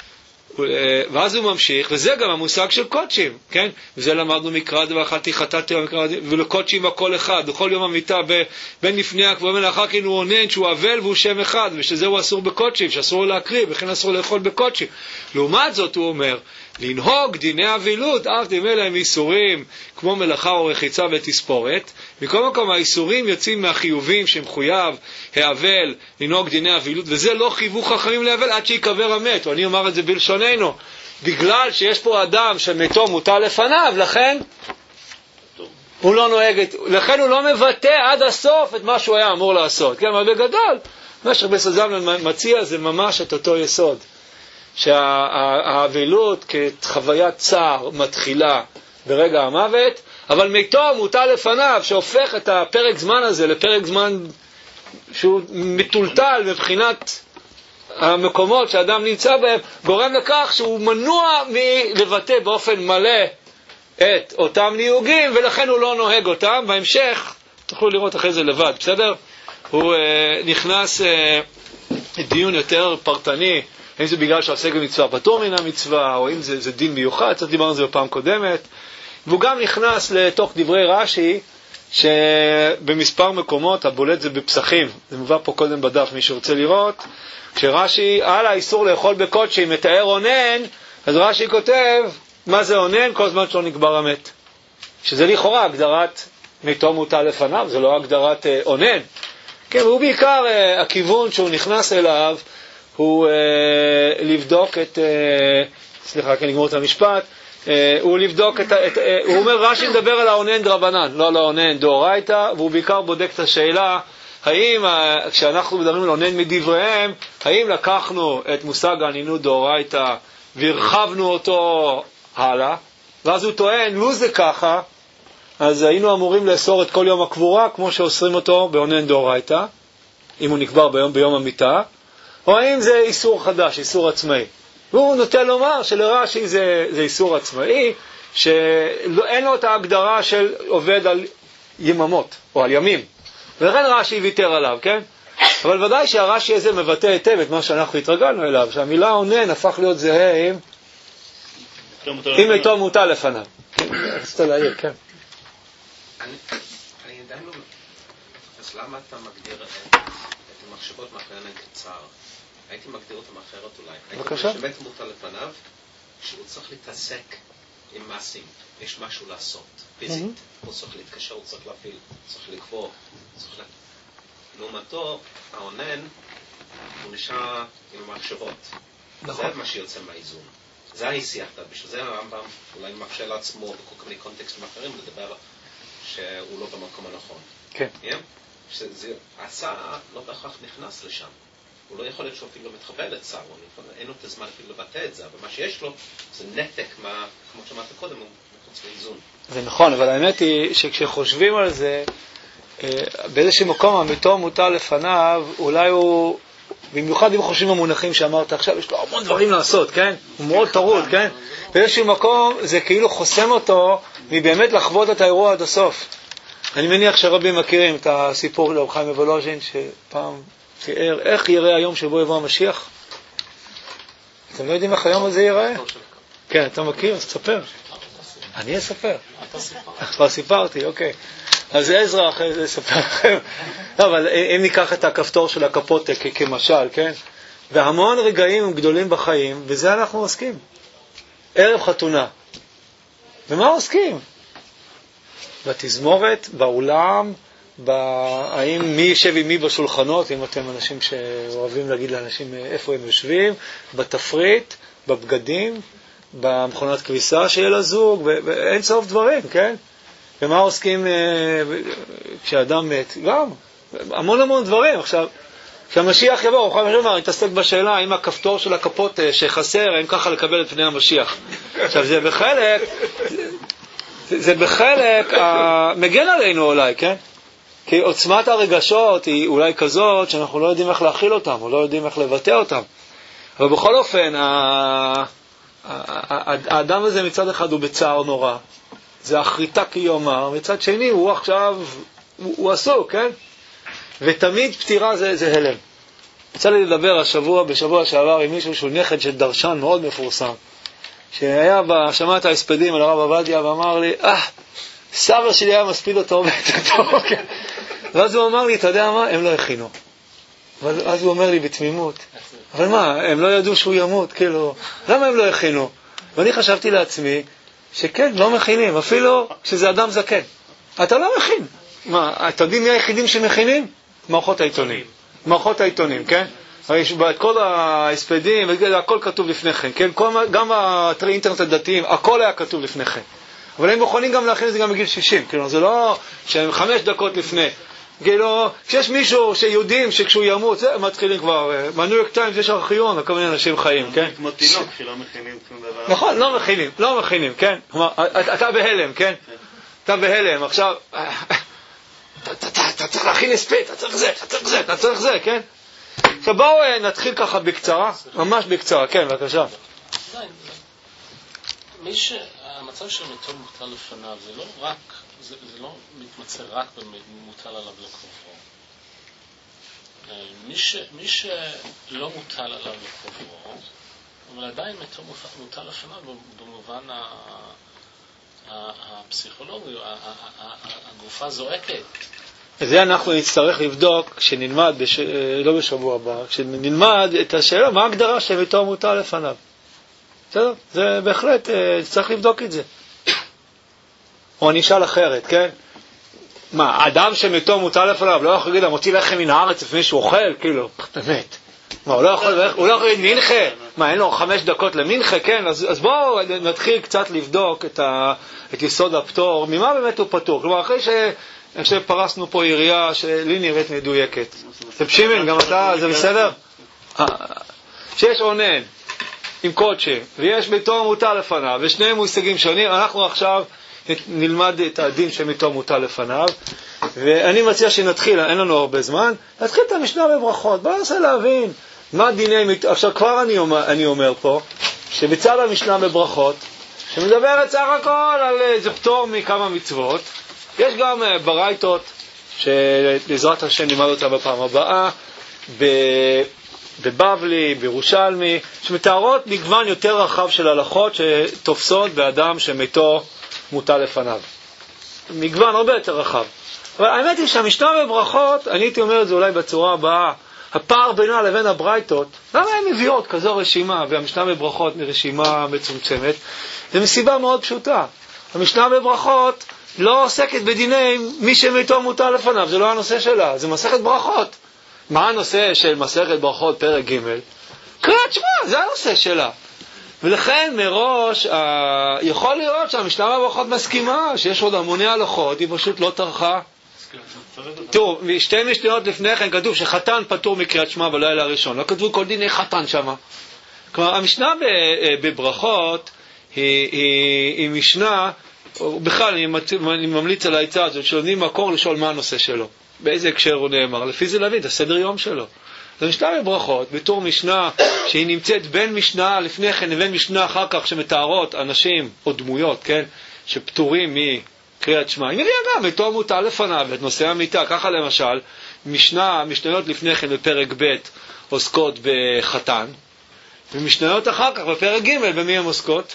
ואז הוא ממשיך, וזה גם המושג של קודשים, כן? וזה למדנו מקרא, זה ואכלתי חטאת היום, ולקודשים הכל אחד, וכל יום המיטה, בין לפני הקבועים ולאחר כן הוא עונן, שהוא אבל והוא שם אחד, ושזה הוא אסור בקודשים, שאסור להקריב, וכן אסור לאכול בקודשים. לעומת זאת הוא אומר, לנהוג דיני אבילות, אף דימי להם איסורים, כמו מלאכה או רחיצה ותספורת. מכל מקום האיסורים יוצאים מהחיובים שמחויב האבל לנהוג דיני אבילות, וזה לא חיוו חכמים לאבל עד שיקבר המת, או אני אומר את זה בלשוננו, בגלל שיש פה אדם שמתו מוטל לפניו, לכן הוא לא נוהג, לכן הוא לא מבטא עד הסוף את מה שהוא היה אמור לעשות. כן, אבל בגדול, מה שרבי זלמן מציע זה ממש את אותו יסוד. שהאבילות כחוויית צער מתחילה ברגע המוות, אבל מתו מוטל לפניו, שהופך את הפרק זמן הזה לפרק זמן שהוא מטולטל מבחינת המקומות שאדם נמצא בהם, גורם לכך שהוא מנוע מלבטא באופן מלא את אותם ניוגים, ולכן הוא לא נוהג אותם. בהמשך, תוכלו לראות אחרי זה לבד, בסדר? הוא אה, נכנס אה, דיון יותר פרטני, האם זה בגלל שעוסק במצווה פטור מן המצווה, או אם זה, זה דין מיוחד, קצת דיברנו על זה בפעם קודמת. והוא גם נכנס לתוך דברי רש"י, שבמספר מקומות, הבולט זה בפסחים, זה מובא פה קודם בדף, מי שרוצה לראות, כשרש"י על האיסור לאכול בקודשי מתאר אונן, אז רש"י כותב, מה זה אונן? כל זמן שלא נקבר המת. שזה לכאורה הגדרת מתו מוטל לפניו, זה לא הגדרת אה, אונן. כן, הוא בעיקר, אה, הכיוון שהוא נכנס אליו, הוא אה, לבדוק את, אה, סליחה, כן, נגמור את המשפט, אה, הוא לבדוק את, את אה, הוא אומר, רש"י מדבר על האונן דרבנן, לא על האונן דאורייתא, והוא בעיקר בודק את השאלה, האם, אה, כשאנחנו מדברים על אונן מדבריהם, האם לקחנו את מושג האנינות דאורייתא, והרחבנו אותו הלאה, ואז הוא טוען, לו זה ככה, אז היינו אמורים לאסור את כל יום הקבורה, כמו שאוסרים אותו באונן דאורייתא, אם הוא נקבר ביום, ביום המיטה, או האם זה איסור חדש, איסור עצמאי. והוא נוטה לומר שלרש"י זה, זה איסור עצמאי, שאין לו את ההגדרה של עובד על יממות, או על ימים. ולכן רש"י ויתר עליו, כן? אבל ודאי שהרש"י הזה מבטא היטב את מה שאנחנו התרגלנו אליו, שהמילה אונן הפך להיות זהה עם אם מתו מוטל לפניו. רצית להעיר, כן. אני עדיין לא... אז למה אתה מגדיר את המחשבות מאחוריהן כצער? הייתי מגדיר אותם אחרת אולי. בבקשה. הייתי שמת מוטל לפניו, שהוא צריך להתעסק עם מעשים. יש משהו לעשות, פיזית. הוא צריך להתקשר, הוא צריך להפעיל, הוא צריך לקבור, צריך לה... לעומתו, האונן, הוא נשאר עם המחשבות. זה מה שיוצא מהאיזון. זה היסייחת, בשביל זה הרמב"ם אולי מרשה לעצמו בכל מיני קונטקסטים אחרים לדבר שהוא לא במקום הנכון. כן. הצער לא בהכרח נכנס לשם. הוא לא יכול להיות שהוא אפילו מתחבר לצער, אין לו את הזמן אפילו לבטא את זה, אבל מה שיש לו זה נתק, מה, כמו שאמרת קודם, הוא מחוץ לאיזון. זה נכון, אבל האמת היא שכשחושבים על זה, באיזשהו מקום המתו מוטל לפניו, אולי הוא... במיוחד אם חושבים המונחים שאמרת עכשיו, יש לו המון דברים לעשות, כן? הוא מאוד טרוד, כן? באיזשהו מקום זה כאילו חוסם אותו מבאמת לחוות את האירוע עד הסוף. אני מניח שרבים מכירים את הסיפור לרב חיים מוולוז'ין, שפעם תיאר איך יראה היום שבו יבוא המשיח. אתם לא יודעים איך היום הזה ייראה? כן, אתה מכיר? אז תספר. אני אספר. כבר סיפרתי, אוקיי. אז עזרא אחרי זה אספר לכם. אבל אם ניקח את הכפתור של הקפוטה כמשל, כן? והמון רגעים גדולים בחיים, וזה אנחנו עוסקים. ערב חתונה. ומה עוסקים? בתזמורת, באולם, האם מי ישב עם מי בשולחנות, אם אתם אנשים שאוהבים להגיד לאנשים איפה הם יושבים, בתפריט, בבגדים, במכונת כביסה שיהיה לזוג, ואין סוף דברים, כן? ומה עוסקים כשאדם מת? גם, המון המון דברים. עכשיו, כשהמשיח יבוא, הוא חייב לומר, נתעסק בשאלה האם הכפתור של הכפות שחסר, האם ככה לקבל את פני המשיח. עכשיו, זה בחלק, זה, זה בחלק מגן עלינו אולי, כן? כי עוצמת הרגשות היא אולי כזאת שאנחנו לא יודעים איך להכיל אותם, או לא יודעים איך לבטא אותם. אבל בכל אופן, האדם הזה מצד אחד הוא בצער נורא. זה אחריתה כיומר, מצד שני הוא עכשיו, הוא, הוא עסוק, כן? ותמיד פטירה זה, זה הלם. יצא לי לדבר השבוע, בשבוע שעבר עם מישהו שהוא נכד של דרשן מאוד מפורסם, שהיה בשמע את ההספדים על הרב עובדיה ואמר לי, אה, סבא שלי היה מספיד אותו הרבה יותר טוב, כן? ואז הוא אמר לי, אתה יודע מה? הם לא הכינו. ואז הוא אומר לי בתמימות, אבל מה, הם לא ידעו שהוא ימות, כאילו, למה הם לא הכינו? ואני חשבתי לעצמי, שכן, לא מכינים, אפילו שזה אדם זקן. אתה לא מכין. מה, אתה יודעים מי היחידים שמכינים? מערכות העיתונים. מערכות העיתונים, כן? הרי כל ההספדים, הכל כתוב לפני כן, כן? כל, גם האתרי אינטרנט הדתיים, הכל היה כתוב לפני כן. אבל הם מוכנים גם להכין את זה גם בגיל שישים, כאילו, זה לא שהם חמש דקות לפני. כאילו, כשיש מישהו שיודעים שכשהוא ימות, זה מתחילים כבר, בניו יורק טיימס יש ארכיון, כל מיני אנשים חיים, כן? כמו תינוק שלא מכינים שום דבר. נכון, לא מכינים, לא מכינים, כן? כלומר, אתה בהלם, כן? אתה בהלם, עכשיו, אתה צריך להכין הספית, אתה צריך זה, אתה צריך זה, אתה צריך זה, כן? עכשיו בואו נתחיל ככה בקצרה, ממש בקצרה, כן, בבקשה. מי שהמצב של מתו מוטל לפניו, זה לא רק, זה לא מתמצא רק במוטל עליו לקרובו. מי שלא מוטל עליו לקרובו, אבל עדיין מתו מוטל לפניו במובן הפסיכולוגי, הגופה זועקת. זה אנחנו נצטרך לבדוק כשנלמד, בש... לא בשבוע הבא, כשנלמד את השאלה, מה ההגדרה שביתו מוטל לפניו. בסדר? זה בהחלט, צריך לבדוק את זה. או אני אשאל אחרת, כן? מה, אדם שביתו מוטל לפניו, לא יכול להגיד, מוציא לחם מן הארץ לפני שהוא אוכל? כאילו, באמת. מה, הוא לא יכול, הוא לא יכול להגיד מנחה? מה, אין לו חמש דקות למנחה? כן, אז, אז בואו נתחיל קצת לבדוק את, ה... את יסוד הפטור, ממה באמת הוא פטור. כלומר, אחרי ש... אני חושב פרסנו פה עירייה שלי נראית מדויקת. זה פשימן, גם אתה, זה בסדר? שיש עונן עם קודשים, ויש ביתו מוטל לפניו, ושניהם מושגים שונים, אנחנו עכשיו נלמד את הדין שביתו מוטל לפניו, ואני מציע שנתחיל, אין לנו הרבה זמן, נתחיל את המשנה בברכות. בואו ננסה להבין מה דיני, עכשיו כבר אני אומר, אני אומר פה, שבצד המשנה בברכות, שמדברת סך הכל על איזה פטור מכמה מצוות, יש גם ברייתות, שבעזרת השם נלמד אותה בפעם הבאה, בבבלי, בירושלמי, שמתארות מגוון יותר רחב של הלכות שתופסות באדם שמתו מוטל לפניו. מגוון הרבה יותר רחב. אבל האמת היא שהמשנה בברכות, אני הייתי אומר את זה אולי בצורה הבאה, הפער בינה לבין הברייתות, למה הן מביאות כזו רשימה, והמשנה בברכות מרשימה מצומצמת? זה מסיבה מאוד פשוטה. המשנה בברכות לא עוסקת בדיני מי שמיתו מוטל לפניו, זה לא הנושא שלה, זה מסכת ברכות. מה הנושא של מסכת ברכות פרק ג'? קריאת שמע, זה הנושא שלה. ולכן מראש ה... יכול לראות שהמשנה בברכות מסכימה שיש עוד המוני הלכות, היא פשוט לא טרחה. תראו, שתי משניות לפני כן כתוב שחתן פטור מקריאת שמע בלילה הראשון, לא כתבו כל דיני חתן שמה. כלומר, המשנה בברכות היא, היא, היא משנה, בכלל אני, אני ממליץ על העצה הזאת, שלונים מקור לשאול מה הנושא שלו, באיזה הקשר הוא נאמר, לפי זה להבין את הסדר יום שלו. זה משנה בברכות, בתור משנה שהיא נמצאת בין משנה לפני כן לבין משנה אחר כך שמתארות אנשים או דמויות, כן, שפטורים מקריאת שמע. היא מביאה גם את תום מוטל לפניו, את נושא המיטה, ככה למשל, משנה, משניות לפני כן בפרק ב' עוסקות בחתן, ומשניות אחר כך בפרק ג' במי הם עוסקות?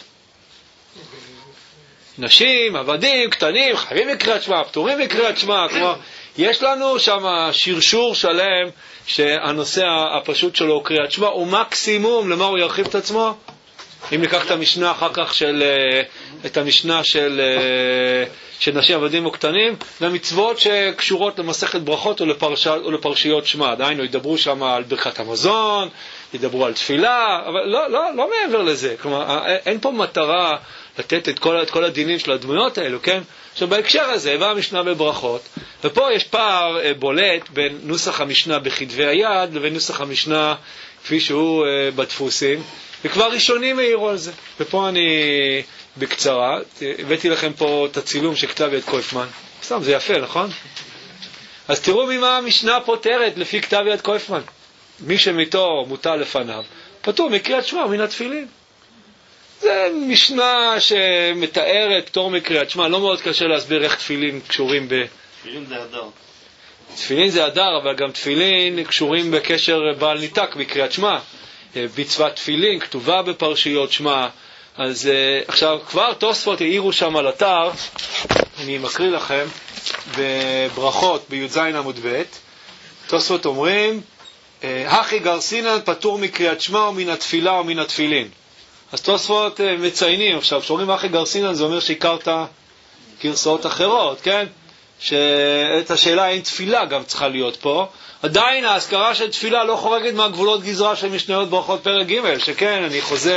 נשים, עבדים, קטנים, חייבים מקריאת שמע, פטורים מקריאת שמע, כלומר, יש לנו שם שרשור שלם שהנושא הפשוט שלו הוא קריאת שמע, הוא מקסימום, למה הוא ירחיב את עצמו? אם ניקח את המשנה אחר כך של, את המשנה של, של נשים, עבדים או קטנים, למצוות שקשורות למסכת ברכות או, לפרש, או לפרשיות שמע, עדיין לא ידברו שם על ברכת המזון, ידברו על תפילה, אבל לא, לא, לא מעבר לזה, כלומר, אין פה מטרה לתת את כל, את כל הדינים של הדמויות האלו, כן? עכשיו, בהקשר הזה, באה המשנה בברכות, ופה יש פער אה, בולט בין נוסח המשנה בכתבי היד, לבין נוסח המשנה כפי שהוא אה, בדפוסים, וכבר ראשונים העירו על זה. ופה אני בקצרה, הבאתי לכם פה את הצילום שכתב יד קויפמן. סתם, זה יפה, נכון? אז תראו ממה המשנה פותרת לפי כתב יד קויפמן. מי שמיתו מוטל לפניו, פטור מקריאת שמע מן התפילין. זה משנה שמתארת פטור מקריאת שמע, לא מאוד קשה להסביר איך תפילין קשורים ב... תפילין זה הדר. תפילין זה הדר, אבל גם תפילין קשורים בקשר בעל ניתק בקריאת שמע. בצוות תפילין כתובה בפרשיות שמע. אז עכשיו כבר תוספות העירו שם על אתר, אני מקריא לכם, בברכות בי"ז עמוד ב', תוספות אומרים, הכי גרסינן פטור מקריאת שמע או מן התפילה או מן התפילין. אז תוספות מציינים, עכשיו, כשאומרים אחי גרסינן, זה אומר שהכרת גרסאות אחרות, כן? שאת השאלה האם תפילה גם צריכה להיות פה. עדיין ההזכרה של תפילה לא חורגת מהגבולות גזרה של משניות ברכות פרק ג', שכן, אני חוזר,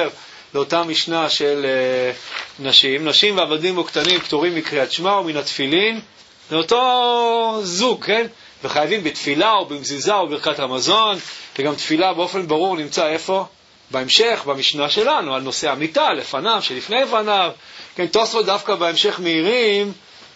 לאותה משנה של uh, נשים. נשים ועבדים וקטנים פטורים מקריאת שמע ומן התפילין, זה אותו זוג, כן? וחייבים בתפילה או במזיזה או ברכת המזון, וגם תפילה באופן ברור נמצא איפה? בהמשך, במשנה שלנו, על נושא המיטה, לפניו, שלפני לפניו. כן, תוספות דווקא בהמשך מהירים,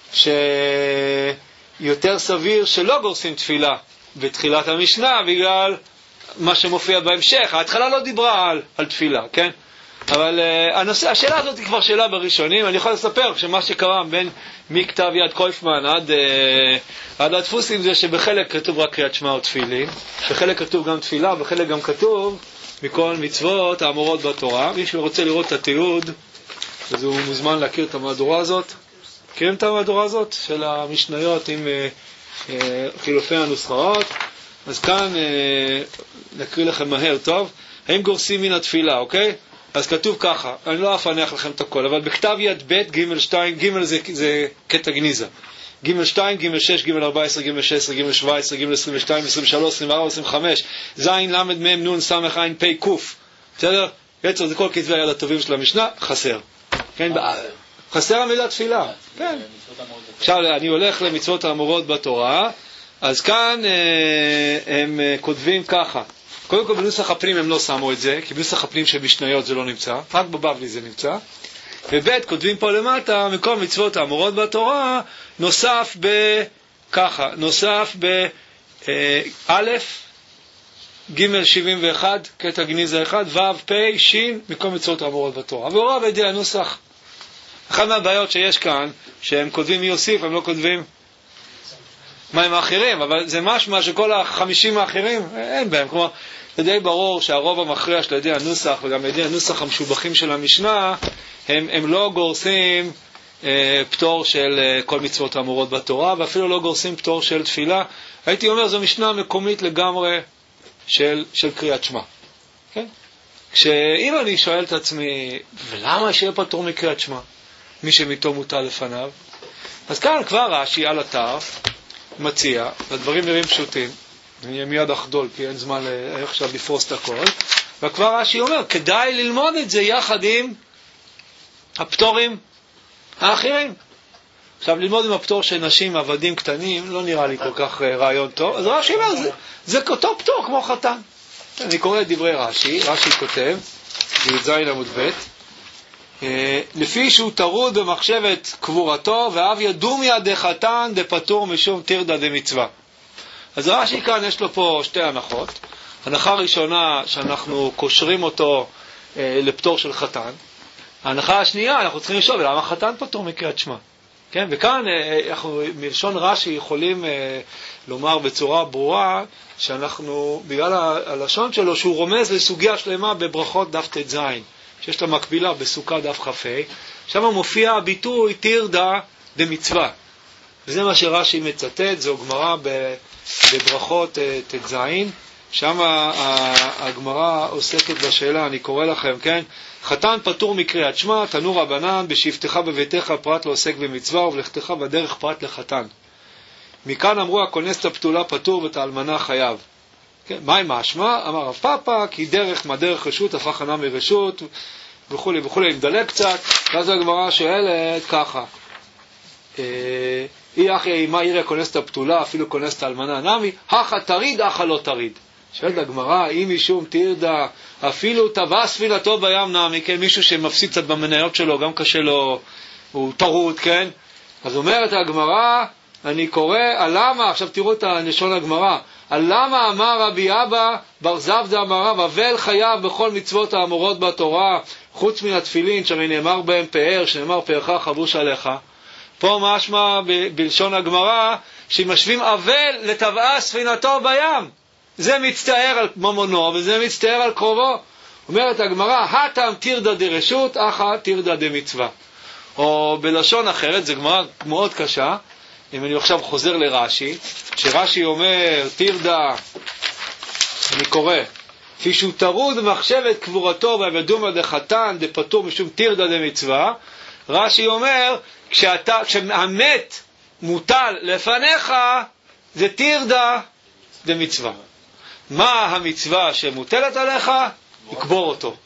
שיותר סביר שלא גורסים תפילה בתחילת המשנה, בגלל מה שמופיע בהמשך. ההתחלה לא דיברה על, על תפילה, כן? אבל uh, הנושא, השאלה הזאת היא כבר שאלה בראשונים. אני יכול לספר שמה שקרה בין מכתב יד קויפמן עד, uh, עד הדפוסים זה שבחלק כתוב רק קריאת שמע ותפילין, בחלק כתוב גם תפילה, בחלק גם כתוב מכל מצוות האמורות בתורה. מי שרוצה לראות את התיעוד, אז הוא מוזמן להכיר את המהדורה הזאת. מכירים את המהדורה הזאת של המשניות עם uh, uh, חילופי הנוסחאות? אז כאן uh, נקריא לכם מהר טוב. האם גורסים מן התפילה, אוקיי? אז כתוב ככה, אני לא אפענח לכם את הכל, אבל בכתב יד ב' ג' שתיים, ג' זה, זה קטע גניזה. ג' שתיים, ג' שש, ג' ארבע עשרה, ג' שש עשרה, ג' שבע עשרה, ג' עשרים ושתיים, עשרים ושלוש, עשרים וארבע, עשרים וחמש, ז' למד מ' נ' סמך עין פ' ק'. בסדר? יצר זה כל כתבי היד הטובים של המשנה, חסר. כן? חסר המילה תפילה. כן. עכשיו אני הולך למצוות האמורות בתורה, אז כאן הם כותבים ככה. קודם כל בנוסח הפנים הם לא שמו את זה, כי בנוסח הפנים של משניות זה לא נמצא, רק בבבלי זה נמצא. ובית כותבים פה למטה, מקום מצוות האמורות בתורה, נוסף בככה, נוסף בא' ג' שבעים ואחת, קטע גניזה אחד, ו' פ' ש', מקום מצוות האמורות בתורה. והורב את זה הנוסח. אחת מהבעיות שיש כאן, שהם כותבים מי יוסיף, הם לא כותבים מה הם האחרים, אבל זה משמע שכל החמישים האחרים, אין בהם. כלומר, זה די ברור שהרוב המכריע של ידי הנוסח, וגם ידי הנוסח המשובחים של המשנה, הם, הם לא גורסים אה, פטור של אה, כל מצוות האמורות בתורה, ואפילו לא גורסים פטור של תפילה. הייתי אומר, זו משנה מקומית לגמרי של, של קריאת שמע. כן? כשאם אני שואל את עצמי, ולמה שיהיה פטור מקריאת שמע? מי שמיתו מוטל לפניו. אז כאן כבר רש"י על אתר, מציע, והדברים נראים פשוטים, אני מיד אחדול, כי אין זמן עכשיו לפרוס את הכל, וכבר רש"י אומר, כדאי ללמוד את זה יחד עם הפטורים האחרים. עכשיו, ללמוד עם הפטור של נשים, עבדים קטנים, לא נראה לי כל כך רעיון טוב, אז רש"י אומר, זה, זה אותו פטור כמו חתן. אני קורא את דברי רש"י, רש"י כותב, בי"ז עמוד ב', לפי שהוא טרוד במחשבת קבורתו, ואב ידום יד דחתן דפטור משום תירדא דמצווה. אז רש"י כאן יש לו פה שתי הנחות. הנחה ראשונה שאנחנו קושרים אותו אה, לפטור של חתן. ההנחה השנייה, אנחנו צריכים לשאול למה חתן פטור מקריאת שמע. כן? וכאן אה, אנחנו מלשון רש"י יכולים אה, לומר בצורה ברורה שאנחנו, בגלל הלשון שלו, שהוא רומז לסוגיה שלמה בברכות דף ט"ז. שיש לה מקבילה בסוכה דף כ"ה, שם מופיע הביטוי תירדא דמצווה. וזה מה שרש"י מצטט, זו גמרא בברכות ט"ז, שם הגמרא עוסקת בשאלה, אני קורא לכם, כן? חתן פטור מקריאת שמע, תנו רבנן, בשבתך בביתך פרט לעוסק במצווה, ובלכתך בדרך פרט לחתן. מכאן אמרו, הכונס את הפתולה פטור ואת האלמנה חייב. כן, מה עם משמע? אמר רב פאפא, כי דרך מה דרך רשות, הפך ענה מרשות, וכו' וכו', אם דלק קצת, ואז הגמרא שואלת ככה, אי אחי, מה יראה כונס את הפתולה, אפילו כונס את האלמנה נמי, הכה תריד, הכה לא תריד. שואלת הגמרא, אם משום תירדא, אפילו טבע ספינתו בים נמי, כן, מישהו שמפסיד קצת במניות שלו, גם קשה לו, הוא טרוד, כן? אז אומרת הגמרא, אני קורא, למה, עכשיו תראו את לשון הגמרא, למה אמר רבי אבא בר זבדא אמר רב, אבל חייב בכל מצוות האמורות בתורה, חוץ מן התפילין, שהרי נאמר בהם פאר, שנאמר פארך חבוש עליך. פה משמע ב- בלשון הגמרא, שמשווים אבל לטבעה ספינתו בים. זה מצטער על ממונו, וזה מצטער על קרובו. אומרת הגמרא, הטם תירדא דרשות, אחא תירדא דמצווה. או בלשון אחרת, זה גמרא מאוד קשה, אם אני עכשיו חוזר לרש"י, שרש"י אומר, תירדא, אני קורא, כפי שהוא טרוד במחשבת קבורתו, וידום דחתן דפטור משום תירדא דמצווה, רש"י אומר, כשאתה, כשהמת מוטל לפניך, זה תירדא דמצווה. מה המצווה שמוטלת עליך? לקבור אותו.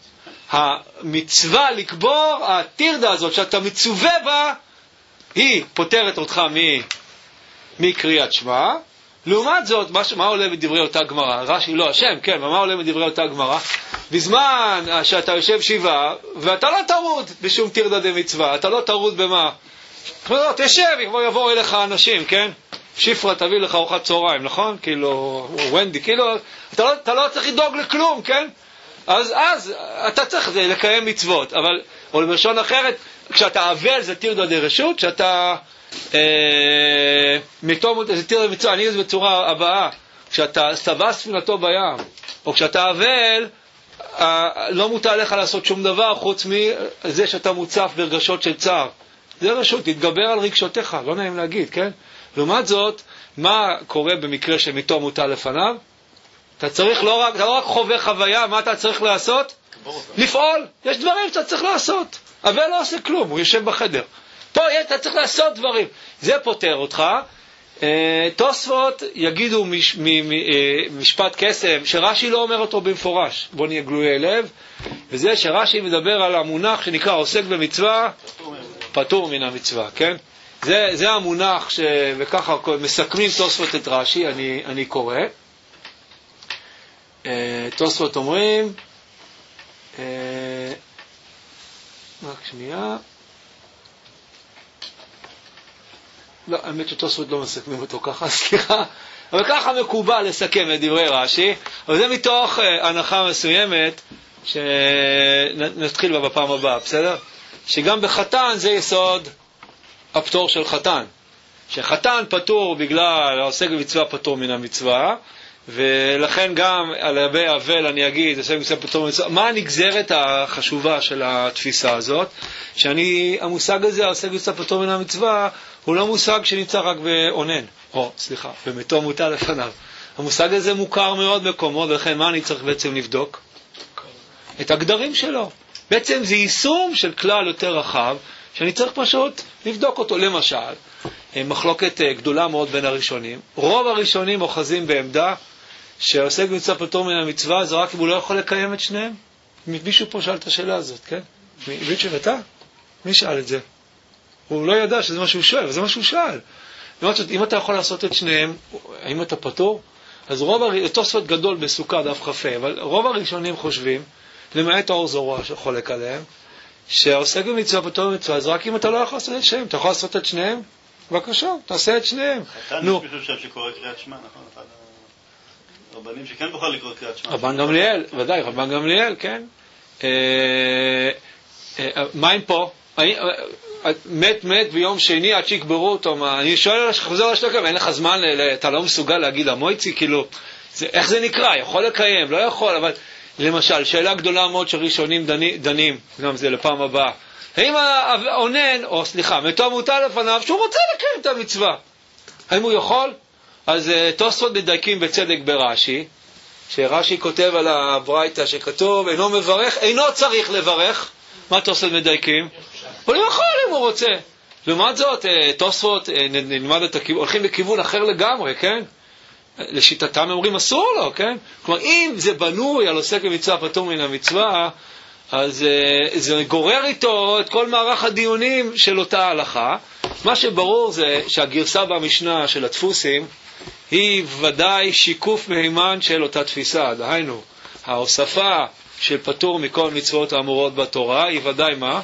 המצווה לקבור, הטירדה הזאת שאתה מצווה בה, היא פותרת אותך מקריאת שמע. לעומת זאת, מה, מה עולה בדברי אותה גמרא? רש"י לא השם, כן, ומה עולה בדברי אותה גמרא? בזמן שאתה יושב שבעה, ואתה לא תרוד בשום טירדה דמצווה, אתה לא תרוד במה? לא, תשב, כבר יבואו אליך אנשים, כן? שפרה תביא לך ארוחת צהריים, נכון? כאילו, ונדי, כאילו, אתה לא, אתה לא צריך לדאוג לכלום, כן? אז, אז, אתה צריך לקיים מצוות, אבל, או למשון אחרת, כשאתה אבל זה טירדה דרשות, כשאתה, אה, מתום, זה טירדה מצווה, אני אגיד את זה בצורה הבאה, כשאתה סבא ספינתו בים, או כשאתה אבל, אה, לא מותר לך לעשות שום דבר, חוץ מזה שאתה מוצף ברגשות של צער. זה רשות, תתגבר על רגשותיך, לא נעים להגיד, כן? לעומת זאת, מה קורה במקרה שמיתו מוטל לפניו? אתה צריך לא רק, אתה לא רק חווה חוויה, מה אתה צריך לעשות? לפעול. יש דברים שאתה צריך לעשות. אבל לא עושה כלום, הוא יושב בחדר. פה אתה צריך לעשות דברים. זה פותר אותך. תוספות יגידו מש, מ, מ, משפט קסם, שרש"י לא אומר אותו במפורש. בוא נהיה גלויי לב. וזה שרש"י מדבר על המונח שנקרא עוסק במצווה, פטור מן המצווה, כן? זה, זה המונח ש... וככה מסכמים תוספות את רש"י, אני, אני קורא. תוספות אומרים, רק שנייה, לא, האמת שתוספות לא מסכמים אותו ככה, סליחה, אבל ככה מקובל לסכם את דברי רש"י, אבל זה מתוך הנחה מסוימת שנתחיל בה בפעם הבאה, בסדר? שגם בחתן זה יסוד הפטור של חתן, שחתן פטור בגלל העוסק במצווה פטור מן המצווה, ולכן גם על ידי אבל אני אגיד העוסק במצווה פטור מן המצווה. מה הנגזרת החשובה של התפיסה הזאת? שאני, המושג הזה, העוסק במצווה פטור מן המצווה, הוא לא מושג שנמצא רק בעונן, או סליחה, במתו מוטל לפניו. המושג הזה מוכר מאוד מקומות, ולכן מה אני צריך בעצם לבדוק? את הגדרים שלו. בעצם זה יישום של כלל יותר רחב, שאני צריך פשוט לבדוק אותו. למשל, מחלוקת גדולה מאוד בין הראשונים. רוב הראשונים אוחזים בעמדה שעוסק במצווה פטור מן המצווה, זה רק אם הוא לא יכול לקיים את שניהם. מישהו פה שאל את השאלה הזאת, כן? מישהו אתה? מי שאל את זה? הוא לא ידע שזה מה שהוא שואל, אבל זה מה שהוא שאל. אם אתה יכול לעשות את שניהם, האם אתה פטור? אז רוב הראשונים, תוספות גדול בסוכה דף חפה, אבל רוב הראשונים חושבים, למעט האור זרוע שחולק עליהם, שהעוסק במצווה פטור במצווה, אז רק אם אתה לא יכול לעשות את שניהם, אתה יכול לעשות את שניהם? בבקשה, תעשה את שניהם. חתן יש מישהו שקורא קריאת שמע, נכון? אחד הרבנים שכן בוחר לקרוא קריאת שמע. רבן גמליאל, ודאי, רבן גמליאל, כן. מה עם פה? מת מת ביום שני עד שיקברו אותו, אני שואל, חוזר לשתוקם, אין לך זמן, אתה לא מסוגל להגיד המויצי, כאילו, איך זה נקרא? יכול לקיים, לא יכול, אבל למשל, שאלה גדולה מאוד שראשונים דנים, גם זה לפעם הבאה. האם העונן, או סליחה, מתו מוטל לפניו, שהוא רוצה לקיים את המצווה. האם הוא יכול? אז תוספות מדייקים בצדק ברש"י, שרש"י כותב על הברייתא שכתוב, אינו מברך, אינו צריך לברך. מה תוספות מדייקים? הוא לא יכול אם הוא רוצה. לעומת זאת, תוספות נלמד את הכיוון, הולכים בכיוון אחר לגמרי, כן? לשיטתם אומרים אסור לו, כן? כלומר, אם זה בנוי על עוסק במצווה פטור מן המצווה, אז uh, זה גורר איתו את כל מערך הדיונים של אותה הלכה. מה שברור זה שהגרסה במשנה של הדפוסים היא ודאי שיקוף מהימן של אותה תפיסה. דהיינו, ההוספה של פטור מכל מצוות האמורות בתורה היא ודאי מה?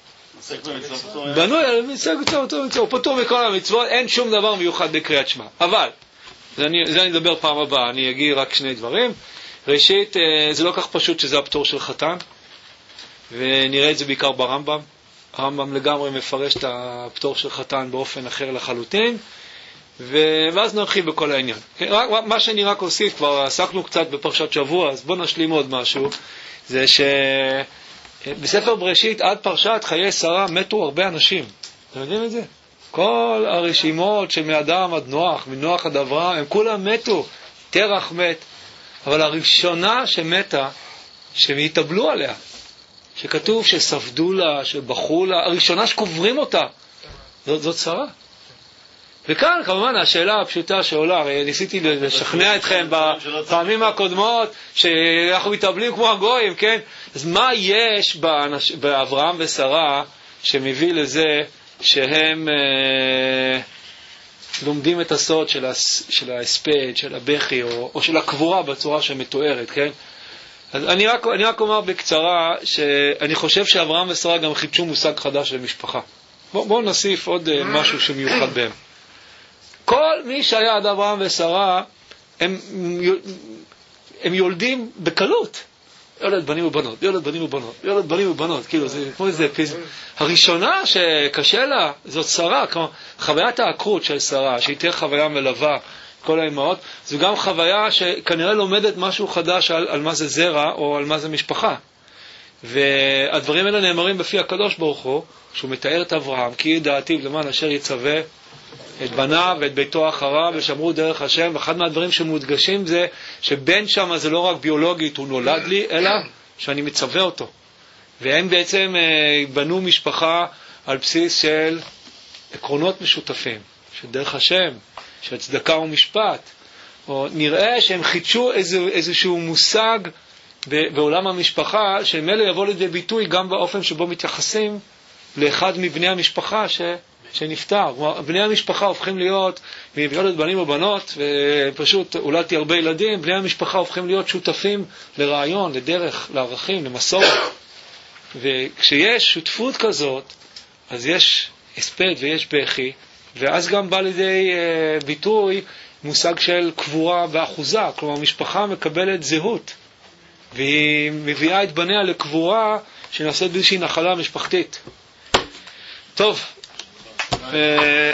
בנוי על מצווה פטור מן המצווה, הוא פטור מכל המצוות, אין שום דבר מיוחד בקריאת שמע. אבל זה אני, זה אני אדבר פעם הבאה, אני אגיד רק שני דברים. ראשית, זה לא כך פשוט שזה הפטור של חתן, ונראה את זה בעיקר ברמב"ם. הרמב"ם לגמרי מפרש את הפטור של חתן באופן אחר לחלוטין, ואז נרחיב בכל העניין. רק, מה שאני רק אוסיף, כבר עסקנו קצת בפרשת שבוע, אז בוא נשלים עוד משהו, זה שבספר בראשית עד פרשת חיי שרה מתו הרבה אנשים. אתם יודעים את זה? כל הרשימות שמאדם עד נוח, מנוח עד אברהם, הם כולם מתו, תרח מת, אבל הראשונה שמתה, שהם התאבלו עליה, שכתוב שספדו לה, שבחרו לה, הראשונה שקוברים אותה, זאת, זאת שרה. וכאן כמובן השאלה הפשוטה שעולה, הרי ניסיתי לשכנע אתכם בפעמים הקודמות שאנחנו מתאבלים כמו הגויים, כן? אז מה יש באנש... באברהם ושרה שמביא לזה שהם אה, לומדים את הסוד של, הס... של ההספד, של הבכי או, או של הקבורה בצורה שמתוארת, כן? אז אני רק, אני רק אומר בקצרה שאני חושב שאברהם ושרה גם חידשו מושג חדש למשפחה. בואו בוא נוסיף עוד אה, משהו שמיוחד בהם. כל מי שהיה עד אברהם ושרה, הם, הם יולדים בקלות. יולד בנים ובנות, יולד בנים ובנות, יולד בנים ובנות. כאילו, זה כמו איזה פיז... הראשונה שקשה לה, זאת שרה. כמו חוויית העקרות של שרה, שהיא תהיה חוויה מלווה כל האימהות, זו גם חוויה שכנראה לומדת משהו חדש על, על מה זה זרע או על מה זה משפחה. והדברים האלה נאמרים בפי הקדוש ברוך הוא, שהוא מתאר את אברהם, כי ידעתיו למען אשר יצווה את בניו ואת ביתו אחריו ושמרו דרך השם. ואחד מהדברים שמודגשים זה שבן שם זה לא רק ביולוגית הוא נולד לי, אלא שאני מצווה אותו. והם בעצם בנו משפחה על בסיס של עקרונות משותפים, של דרך השם, של צדקה ומשפט. או נראה שהם חידשו איזה, איזשהו מושג בעולם המשפחה שמילא יבוא לידי ביטוי גם באופן שבו מתייחסים לאחד מבני המשפחה ש... שנפטר. בני המשפחה הופכים להיות, מילד בנים ובנות, ופשוט הולדתי הרבה ילדים, בני המשפחה הופכים להיות שותפים לרעיון, לדרך, לערכים, למסורת. וכשיש שותפות כזאת, אז יש הספד ויש בכי, ואז גם בא לידי ביטוי מושג של קבורה באחוזה. כלומר, המשפחה מקבלת זהות, והיא מביאה את בניה לקבורה שנעשית באיזושהי נחלה משפחתית. טוב,